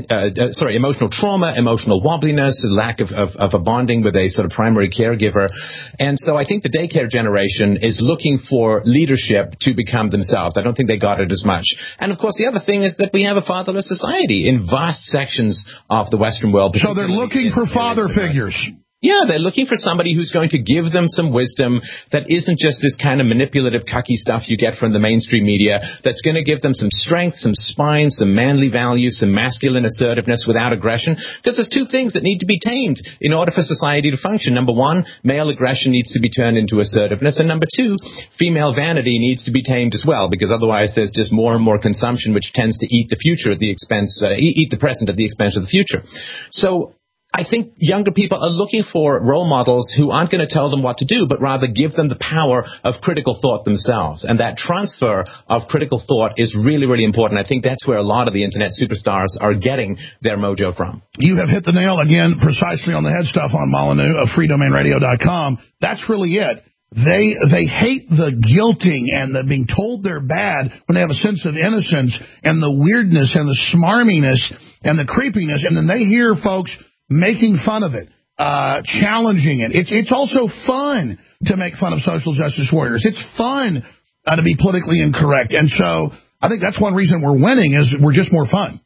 Speaker 9: trauma, emotional wobbliness, lack of a bonding with a sort of primary caregiver. And so I think the daycare generation is looking for leadership to become themselves. I don't think they got it as much. And of course, the other thing is that we have a fatherless society in vast sections of the Western world.
Speaker 4: So they're looking for father figures.
Speaker 9: Yeah, they're looking for somebody who's going to give them some wisdom that isn't just this kind of manipulative, cucky stuff you get from the mainstream media, that's going to give them some strength, some spine, some manly values, some masculine assertiveness without aggression. Because there's two things that need to be tamed in order for society to function. Number one, male aggression needs to be turned into assertiveness. And number two, female vanity needs to be tamed as well, because otherwise there's just more and more consumption, which tends to eat the future at the expense, eat the present at the expense of the future. So I think younger people are looking for role models who aren't going to tell them what to do, but rather give them the power of critical thought themselves. And that transfer of critical thought is really, really important. I think that's where a lot of the Internet superstars are getting their mojo from.
Speaker 4: You have hit the nail again precisely on the head, stuff on Molyneux of freedomainradio.com. That's really it. They hate the guilting and the being told they're bad when they have a sense of innocence and the weirdness and the smarminess and the creepiness. And then they hear folks making fun of it, challenging it. It's also fun to make fun of social justice warriors. It's fun to be politically incorrect. And so I think that's one reason we're winning, is we're just more fun.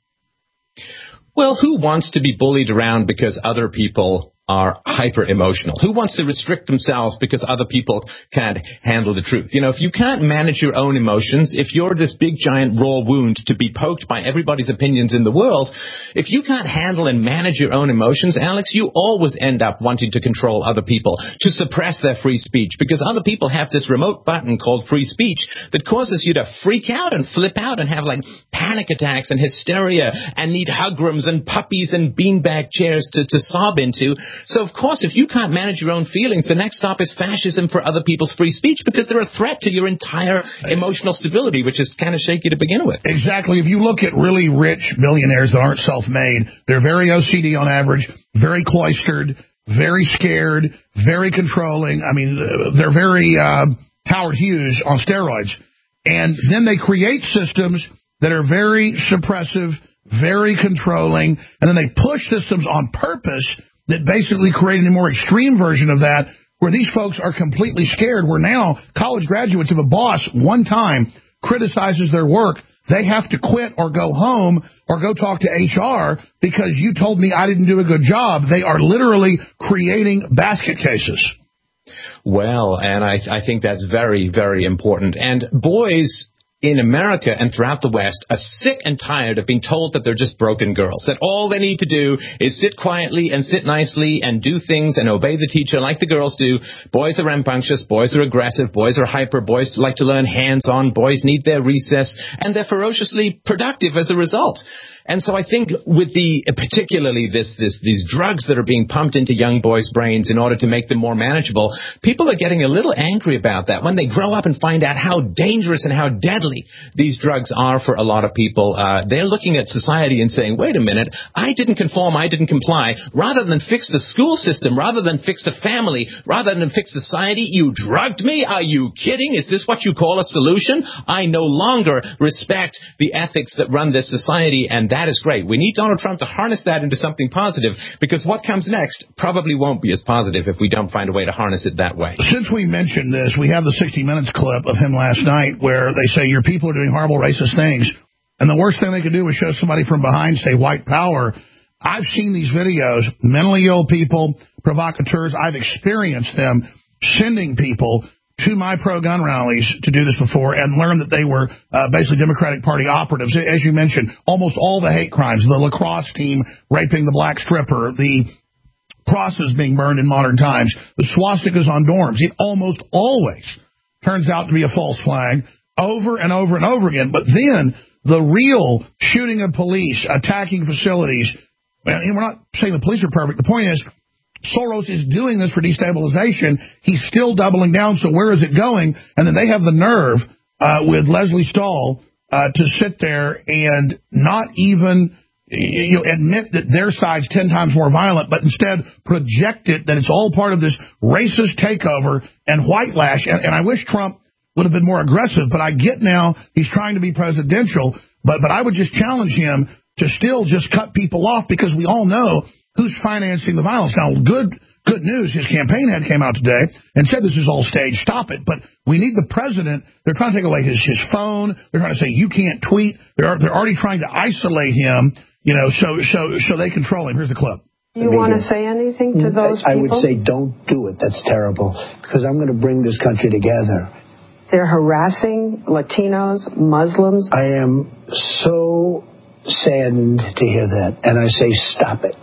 Speaker 9: Well, who wants to be bullied around because other people are hyper-emotional? Who wants to restrict themselves because other people can't handle the truth? You know, if you can't manage your own emotions, if you're this big, giant, raw wound to be poked by everybody's opinions in the world, if you can't handle and manage your own emotions, Alex, you always end up wanting to control other people, to suppress their free speech, because other people have this remote button called free speech that causes you to freak out and flip out and have, like, panic attacks and hysteria and need hug rooms and puppies and beanbag chairs to sob into. So, of course, if you can't manage your own feelings, the next stop is fascism for other people's free speech, because they're a threat to your entire emotional stability, which is kind of shaky to begin with.
Speaker 4: Exactly. If you look at really rich billionaires that aren't self-made, they're very OCD on average, very cloistered, very scared, very controlling. I mean, they're very Howard Hughes on steroids. And then they create systems that are very suppressive, very controlling, and then they push systems on purpose that basically create a more extreme version of that, where these folks are completely scared, where now college graduates, if a boss one time criticizes their work, they have to quit or go home or go talk to HR because you told me I didn't do a good job. They are literally creating basket cases.
Speaker 9: Well, and I think that's very, very important. And boys in America and throughout the West are sick and tired of being told that they're just broken girls, that all they need to do is sit quietly and sit nicely and do things and obey the teacher like the girls do. Boys are rambunctious, boys are aggressive, boys are hyper, boys like to learn hands-on, boys need their recess, and they're ferociously productive as a result. And so I think with particularly these drugs that are being pumped into young boys' brains in order to make them more manageable, people are getting a little angry about that when they grow up and find out how dangerous and how deadly deadly these drugs are for a lot of people, they're looking at society and saying, wait a minute, I didn't conform, I didn't comply. Rather than fix the school system, rather than fix the family, rather than fix society, you drugged me? Are you kidding? Is this what you call a solution? I no longer respect the ethics that run this society, and that is great. We need Donald Trump to harness that into something positive, because what comes next probably won't be as positive if we don't find a way to harness it that way.
Speaker 4: Since we mentioned this, we have the 60 Minutes clip of him last night where they say your people are doing horrible racist things, and the worst thing they could do is show somebody from behind say white power. I've seen these videos, mentally ill people, provocateurs. I've experienced them sending people to my pro-gun rallies to do this before and learned that they were basically Democratic Party operatives. As you mentioned, almost all the hate crimes, the lacrosse team raping the black stripper, the crosses being burned in modern times, the swastikas on dorms, it almost always turns out to be a false flag over and over and over again. But then the real shooting of police, attacking facilities, and we're not saying the police are perfect. The point is, Soros is doing this for destabilization. He's still doubling down, so where is it going? And then they have the nerve with Leslie Stahl to sit there and not even admit that their side's 10 times more violent, but instead project it that it's all part of this racist takeover and white lash. And I wish Trump would have been more aggressive, but I get now he's trying to be presidential, but I would just challenge him to still just cut people off, because we all know who's financing the violence. Now, good news, his campaign head came out today and said this is all staged. Stop it. But we need the president. They're trying to take away his phone. They're trying to say you can't tweet. They're already trying to isolate him, so they control him. Here's the clip.
Speaker 16: You want to say anything to those people?
Speaker 17: I would say don't do it. That's terrible, because I'm going to bring this country together.
Speaker 16: They're harassing Latinos, Muslims.
Speaker 17: I am so saddened to hear that, and I say stop it.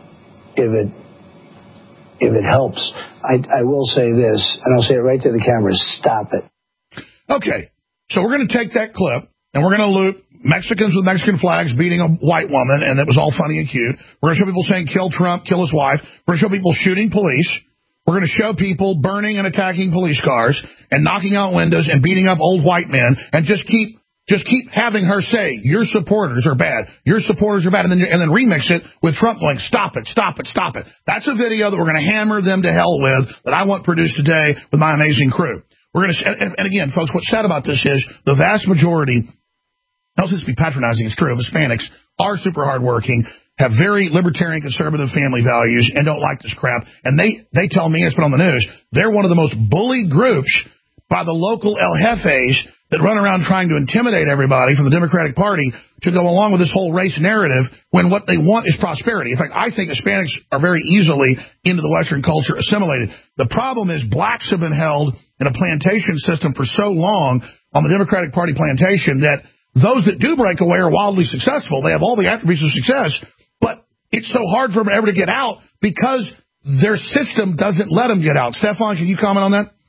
Speaker 17: If it helps, I will say this, and I'll say it right to the camera, stop it.
Speaker 4: Okay, so we're going to take that clip, and we're going to loop Mexicans with Mexican flags beating a white woman, and that was all funny and cute. We're going to show people saying, kill Trump, kill his wife. We're going to show people shooting police. We're going to show people burning and attacking police cars and knocking out windows and beating up old white men, and just keep having her say, your supporters are bad, your supporters are bad, and then remix it with Trump going, stop it, stop it, stop it. That's a video that we're going to hammer them to hell with, that I want produced today with my amazing crew. We're going to, and again, folks, what's sad about this is the vast majority, not just be patronizing, it's true, of Hispanics are super hardworking, have very libertarian, conservative family values, and don't like this crap. And they tell me, it's been on the news, they're one of the most bullied groups by the local El Jefes that run around trying to intimidate everybody from the Democratic Party to go along with this whole race narrative, when what they want is prosperity. In fact, I think Hispanics are very easily into the Western culture assimilated. The problem is blacks have been held in a plantation system for so long on the Democratic Party plantation that those that do break away are wildly successful. They have all the attributes of success, but it's so hard for them ever to get out because their system doesn't let them get out. Stefan, can you comment on that?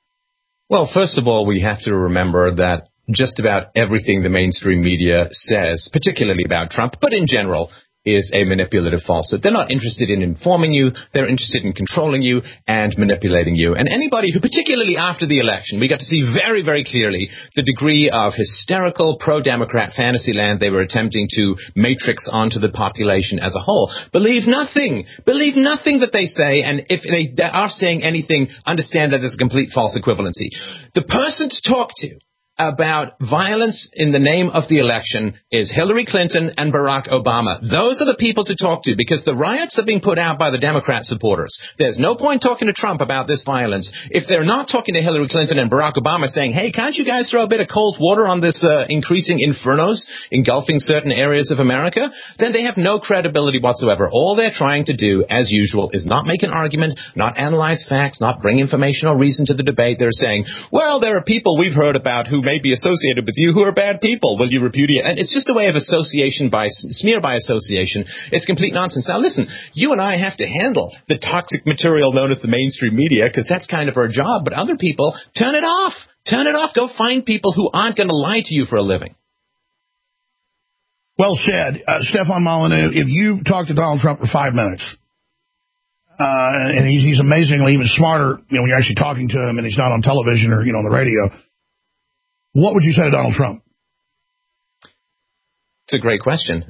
Speaker 9: Well, first of all, we have to remember that just about everything the mainstream media says, particularly about Trump, but in general, is a manipulative falsehood. They're not interested in informing you. They're interested in controlling you and manipulating you. And anybody who, particularly after the election, we got to see very, very clearly the degree of hysterical pro-Democrat fantasy land they were attempting to matrix onto the population as a whole. Believe nothing. Believe nothing that they say. And if they are saying anything, understand that there's a complete false equivalency. The person to talk to about violence in the name of the election is Hillary Clinton and Barack Obama. Those are the people to talk to, because the riots are being put out by the Democrat supporters. There's no point talking to Trump about this violence if they're not talking to Hillary Clinton and Barack Obama saying, hey, can't you guys throw a bit of cold water on this increasing infernos engulfing certain areas of America? Then they have no credibility whatsoever. All they're trying to do, as usual, is not make an argument, not analyze facts, not bring information or reason to the debate. They're saying, well, there are people we've heard about who may be associated with you who are bad people. Will you repudiate? And it's just a way of association by smear by association. It's complete nonsense. Now, listen, you and I have to handle the toxic material known as the mainstream media, because that's kind of our job. But other people, turn it off. Turn it off. Go find people who aren't going to lie to you for a living.
Speaker 4: Well said. Stefan Molyneux, if you talk to Donald Trump for 5 minutes, and he's amazingly even smarter, when you're actually talking to him and he's not on television or, on the radio, what would you say to Donald Trump?
Speaker 9: It's a great question.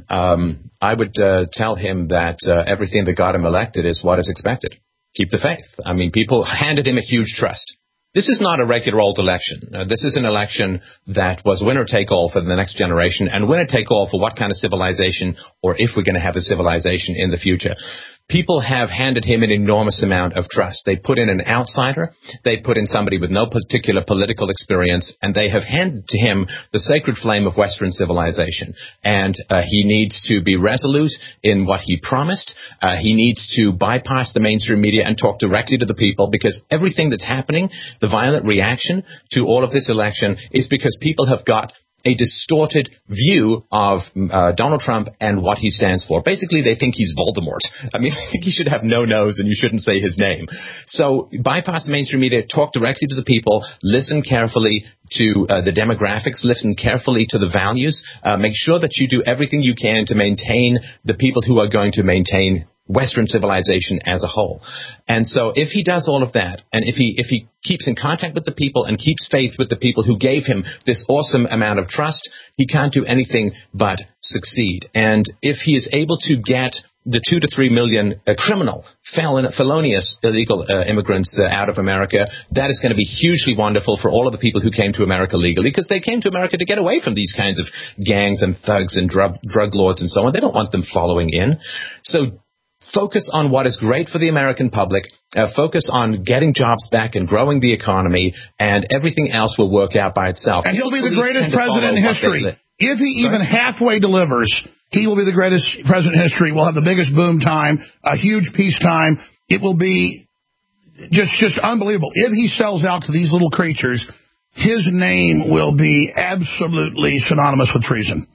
Speaker 9: I would tell him that everything that got him elected is what is expected. Keep the faith. I mean, people handed him a huge trust. This is not a regular old election. This is an election that was winner-take-all for the next generation, and winner-take-all for what kind of civilization, or if we're going to have a civilization in the future. People have handed him an enormous amount of trust. They put in an outsider. They put in somebody with no particular political experience, and they have handed to him the sacred flame of Western civilization. And he needs to be resolute in what he promised. He needs to bypass the mainstream media and talk directly to the people, because everything that's happening, the violent reaction to all of this election, is because people have got a distorted view of Donald Trump and what he stands for. Basically, they think he's Voldemort. I mean, I think he should have no nose and you shouldn't say his name. So bypass the mainstream media, talk directly to the people, listen carefully to the demographics, listen carefully to the values, make sure that you do everything you can to maintain the people who are going to maintain Western civilization as a whole. And so if he does all of that, and if he keeps in contact with the people and keeps faith with the people who gave him this awesome amount of trust, he can't do anything but succeed. And if he is able to get the 2 to 3 million criminal, felonious illegal immigrants out of America, that is going to be hugely wonderful for all of the people who came to America legally, because they came to America to get away from these kinds of gangs and thugs and drug lords and so on. They don't want them following in. So focus on what is great for the American public, focus on getting jobs back and growing the economy, and everything else will work out by itself.
Speaker 4: And he'll be the greatest president in history. If he even halfway delivers, he will be the greatest president in history. We'll have the biggest boom time, a huge peace time. It will be just unbelievable. If he sells out to these little creatures, his name will be absolutely synonymous with treason.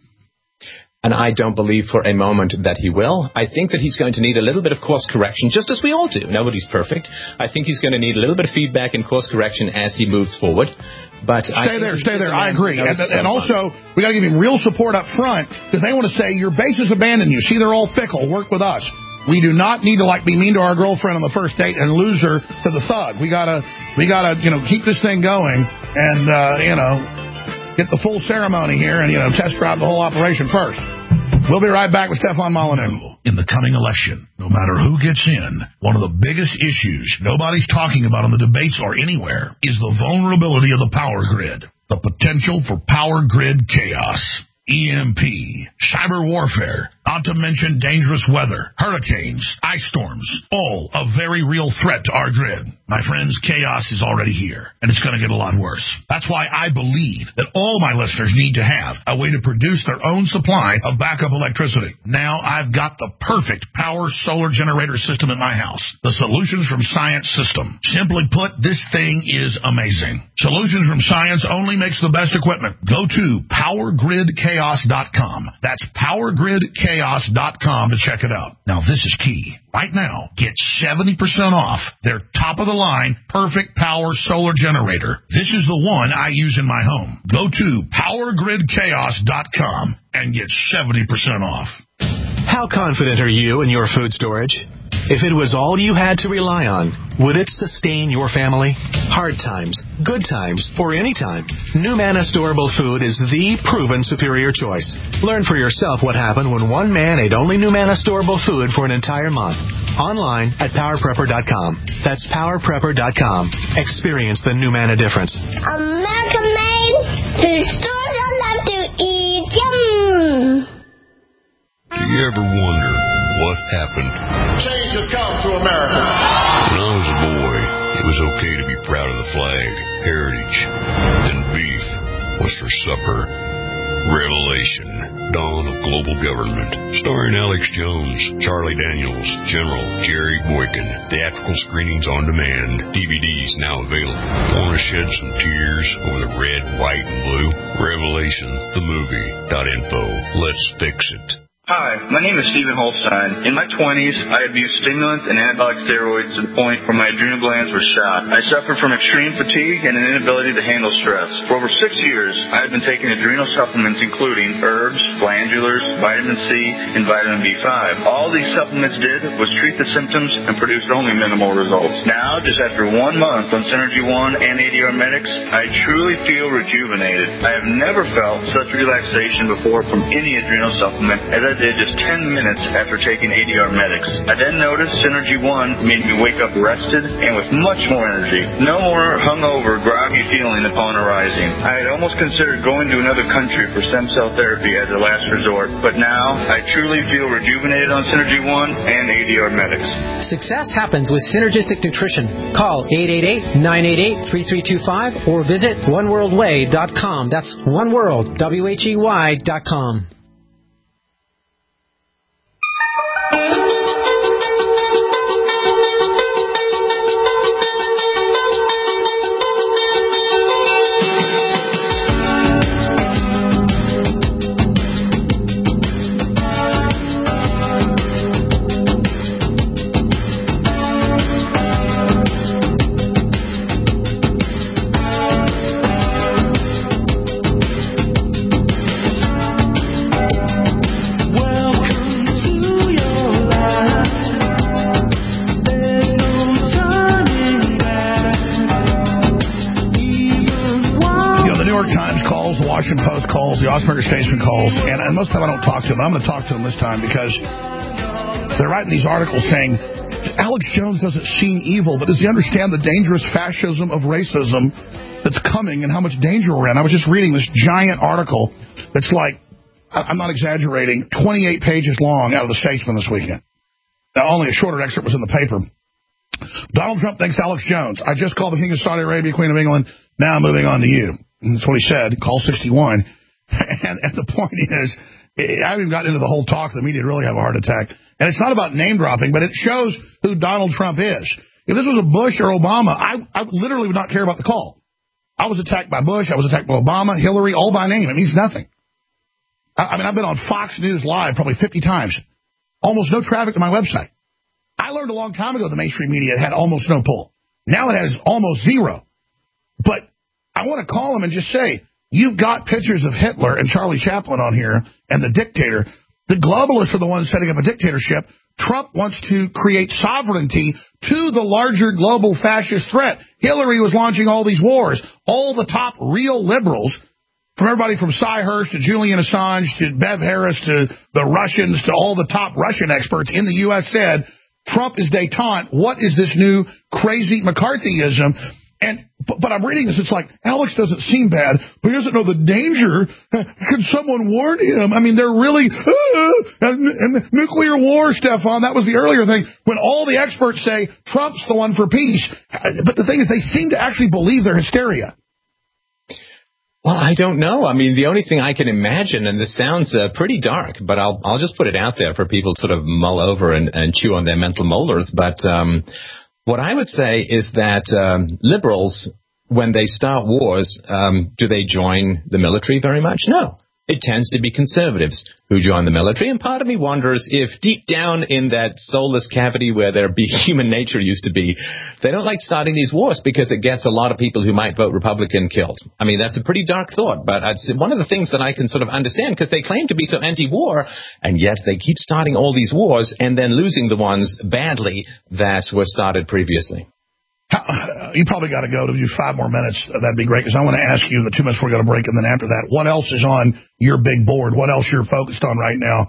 Speaker 9: And I don't believe for a moment that he will. I think that he's going to need a little bit of course correction, just as we all do. Nobody's perfect. I think he's going to need a little bit of feedback and course correction as he moves forward. But stay there. I agree. And also, we got to give him real support up front, because they want to say, your base has abandoned you. See, they're all fickle. Work with us. We do not need to be mean to our girlfriend on the first date and lose her to the thug. We gotta keep this thing going and get the full ceremony here and test drive the whole operation first. We'll be right back with Stefan Molyneux.
Speaker 18: In the coming election, no matter who gets in, one of the biggest issues nobody's talking about in the debates or anywhere is the vulnerability of the power grid, the potential for power grid chaos. EMP, cyber warfare, not to mention dangerous weather, hurricanes, ice storms, all a very real threat to our grid. My friends, chaos is already here, and it's going to get a lot worse. That's why I believe that all my listeners need to have a way to produce their own supply of backup electricity. Now I've got the perfect power solar generator system in my house, the Solutions from Science system. Simply put, this thing is amazing. Solutions from Science only makes the best equipment. Go to PowerGridChaos.com. That's PowerGridChaos.com to check it out. Now, this is key. Right now, get 70% off their top-of-the-line perfect power solar generator. This is the one I use in my home. Go to PowerGridChaos.com and get 70% off.
Speaker 19: How confident are you in your food storage? If it was all you had to rely on, would it sustain your family? Hard times, good times, or any time, NuManna Storable Food is the proven superior choice. Learn for yourself what happened when one man ate only NuManna Storable Food for an entire month. Online at PowerPrepper.com. That's PowerPrepper.com. Experience the NuManna difference.
Speaker 14: American made food stores I love to eat. Yum!
Speaker 13: Do you ever wonder what happened?
Speaker 18: Change has come to America.
Speaker 13: When I was a boy, it was okay to be proud of the flag, heritage, and beef was for supper. Revelation, Dawn of Global Government, starring Alex Jones, Charlie Daniels, General Jerry Boykin. Theatrical screenings on demand. DVDs now available. Want to shed some tears over the red, white, and blue? Revelation, the movie.info. Let's fix it.
Speaker 20: Hi, my name is Stephen Holstein. In my 20s, I abused stimulants and anabolic steroids to the point where my adrenal glands were shot. I suffered from extreme fatigue and an inability to handle stress. For over 6 years, I have been taking adrenal supplements including herbs, glandula, cellulars, vitamin C, and vitamin B5. All these supplements did was treat the symptoms and produced only minimal results. Now, just after 1 month on Synergy One and ADR Medics, I truly feel rejuvenated. I have never felt such relaxation before from any adrenal supplement as I did just 10 minutes after taking ADR Medics. I then noticed Synergy One made me wake up rested and with much more energy. No more hungover, groggy feeling upon arising. I had almost considered going to another country for stem cell therapy as a last resort, but now I truly feel rejuvenated on Synergy One and ADR Medics.
Speaker 21: Success happens with Synergistic Nutrition. Call 888-988-3325 or visit oneworldway.com. That's oneworld, WHEY.com.
Speaker 4: Statesman calls, and most of the time I don't talk to them, but I'm going to talk to them this time because they're writing these articles saying Alex Jones doesn't seem evil, but does he understand the dangerous fascism of racism that's coming and how much danger we're in? I was just reading this giant article that's like, I'm not exaggerating, 28 pages long out of the Statesman this weekend. Now, only a shorter excerpt was in the paper. Donald Trump thanks Alex Jones. I just called the King of Saudi Arabia, Queen of England. Now I'm moving on to you. And that's what he said. Call 61. And the point is, I haven't even gotten into the whole talk. The media really have a heart attack. And it's not about name-dropping, but it shows who Donald Trump is. If this was a Bush or Obama, I literally would not care about the call. I was attacked by Bush. I was attacked by Obama, Hillary, all by name. It means nothing. I mean, I've been on Fox News Live probably 50 times. Almost no traffic to my website. I learned a long time ago the mainstream media had almost no pull. Now it has almost zero. But I want to call them and just say, you've got pictures of Hitler and Charlie Chaplin on here and the dictator. The globalists are the ones setting up a dictatorship. Trump wants to create sovereignty to the larger global fascist threat. Hillary was launching all these wars. All the top real liberals, from everybody from Cy Hurst to Julian Assange to Bev Harris to the Russians to all the top Russian experts in the U.S. said, Trump is détente. What is this new crazy McCarthyism? But I'm reading this, it's like, Alex doesn't seem bad, but he doesn't know the danger. Could someone warn him? I mean, they're really, and nuclear war, Stefan, that was the earlier thing, when all the experts say Trump's the one for peace. But the thing is, they seem to actually believe their hysteria.
Speaker 9: Well, I don't know. I mean, the only thing I can imagine, and this sounds pretty dark, but I'll just put it out there for people to sort of mull over and chew on their mental molars, but what I would say is that liberals, when they start wars, do they join the military very much? No. It tends to be conservatives who join the military, and part of me wonders if deep down in that soulless cavity where their human nature used to be, they don't like starting these wars because it gets a lot of people who might vote Republican killed. I mean, that's a pretty dark thought, but I'd say one of the things that I can sort of understand, because they claim to be so anti-war, and yet they keep starting all these wars and then losing the ones badly that were started previously.
Speaker 4: You probably got to go to do 5 more minutes. That'd be great, because I want to ask you the 2 minutes before we go to break, and then after that, what else is on your big board? What else you're focused on right now?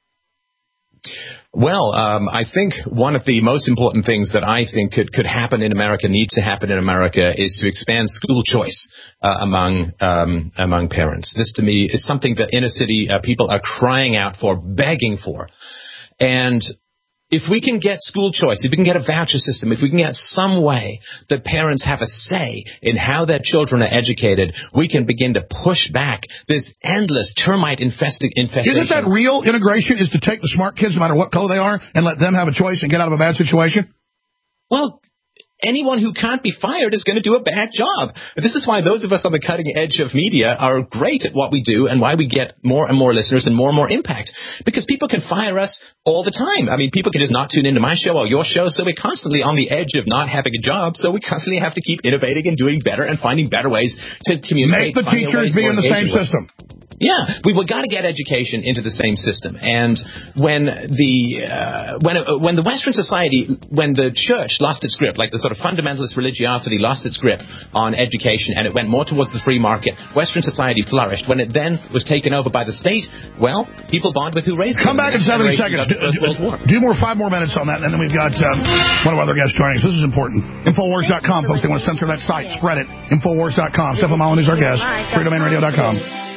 Speaker 9: Well, I think one of the most important things that I think could happen in America, needs to happen in America, is to expand school choice among parents. This, to me, is something that inner city people are crying out for, begging for. And if we can get school choice, if we can get a voucher system, if we can get some way that parents have a say in how their children are educated, we can begin to push back this endless termite infestation.
Speaker 4: Isn't that real integration, is to take the smart kids, no matter what color they are, and let them have a choice and get out of a bad situation?
Speaker 9: Well, anyone who can't be fired is going to do a bad job. This is why those of us on the cutting edge of media are great at what we do, and why we get more and more listeners and more impact. Because people can fire us all the time. I mean, people can just not tune into my show or your show, so we're constantly on the edge of not having a job, so we constantly have to keep innovating and doing better and finding better ways to communicate.
Speaker 4: Make the teachers be in the same system.
Speaker 9: Yeah, we got to get education into the same system. And when the Western society, when the church lost its grip, like the sort of fundamentalist religiosity lost its grip on education, and it went more towards the free market, Western society flourished. When it then was taken over by the state, well, people bond with who raised them.
Speaker 4: Come back in 70 seconds. Do more 5 more minutes on that, and then we've got one of our other guests joining us. This is important. Infowars.com, folks. They want to censor that site. Spread it. Infowars.com. Stephen Mullen is our guest. freedomainradio.com.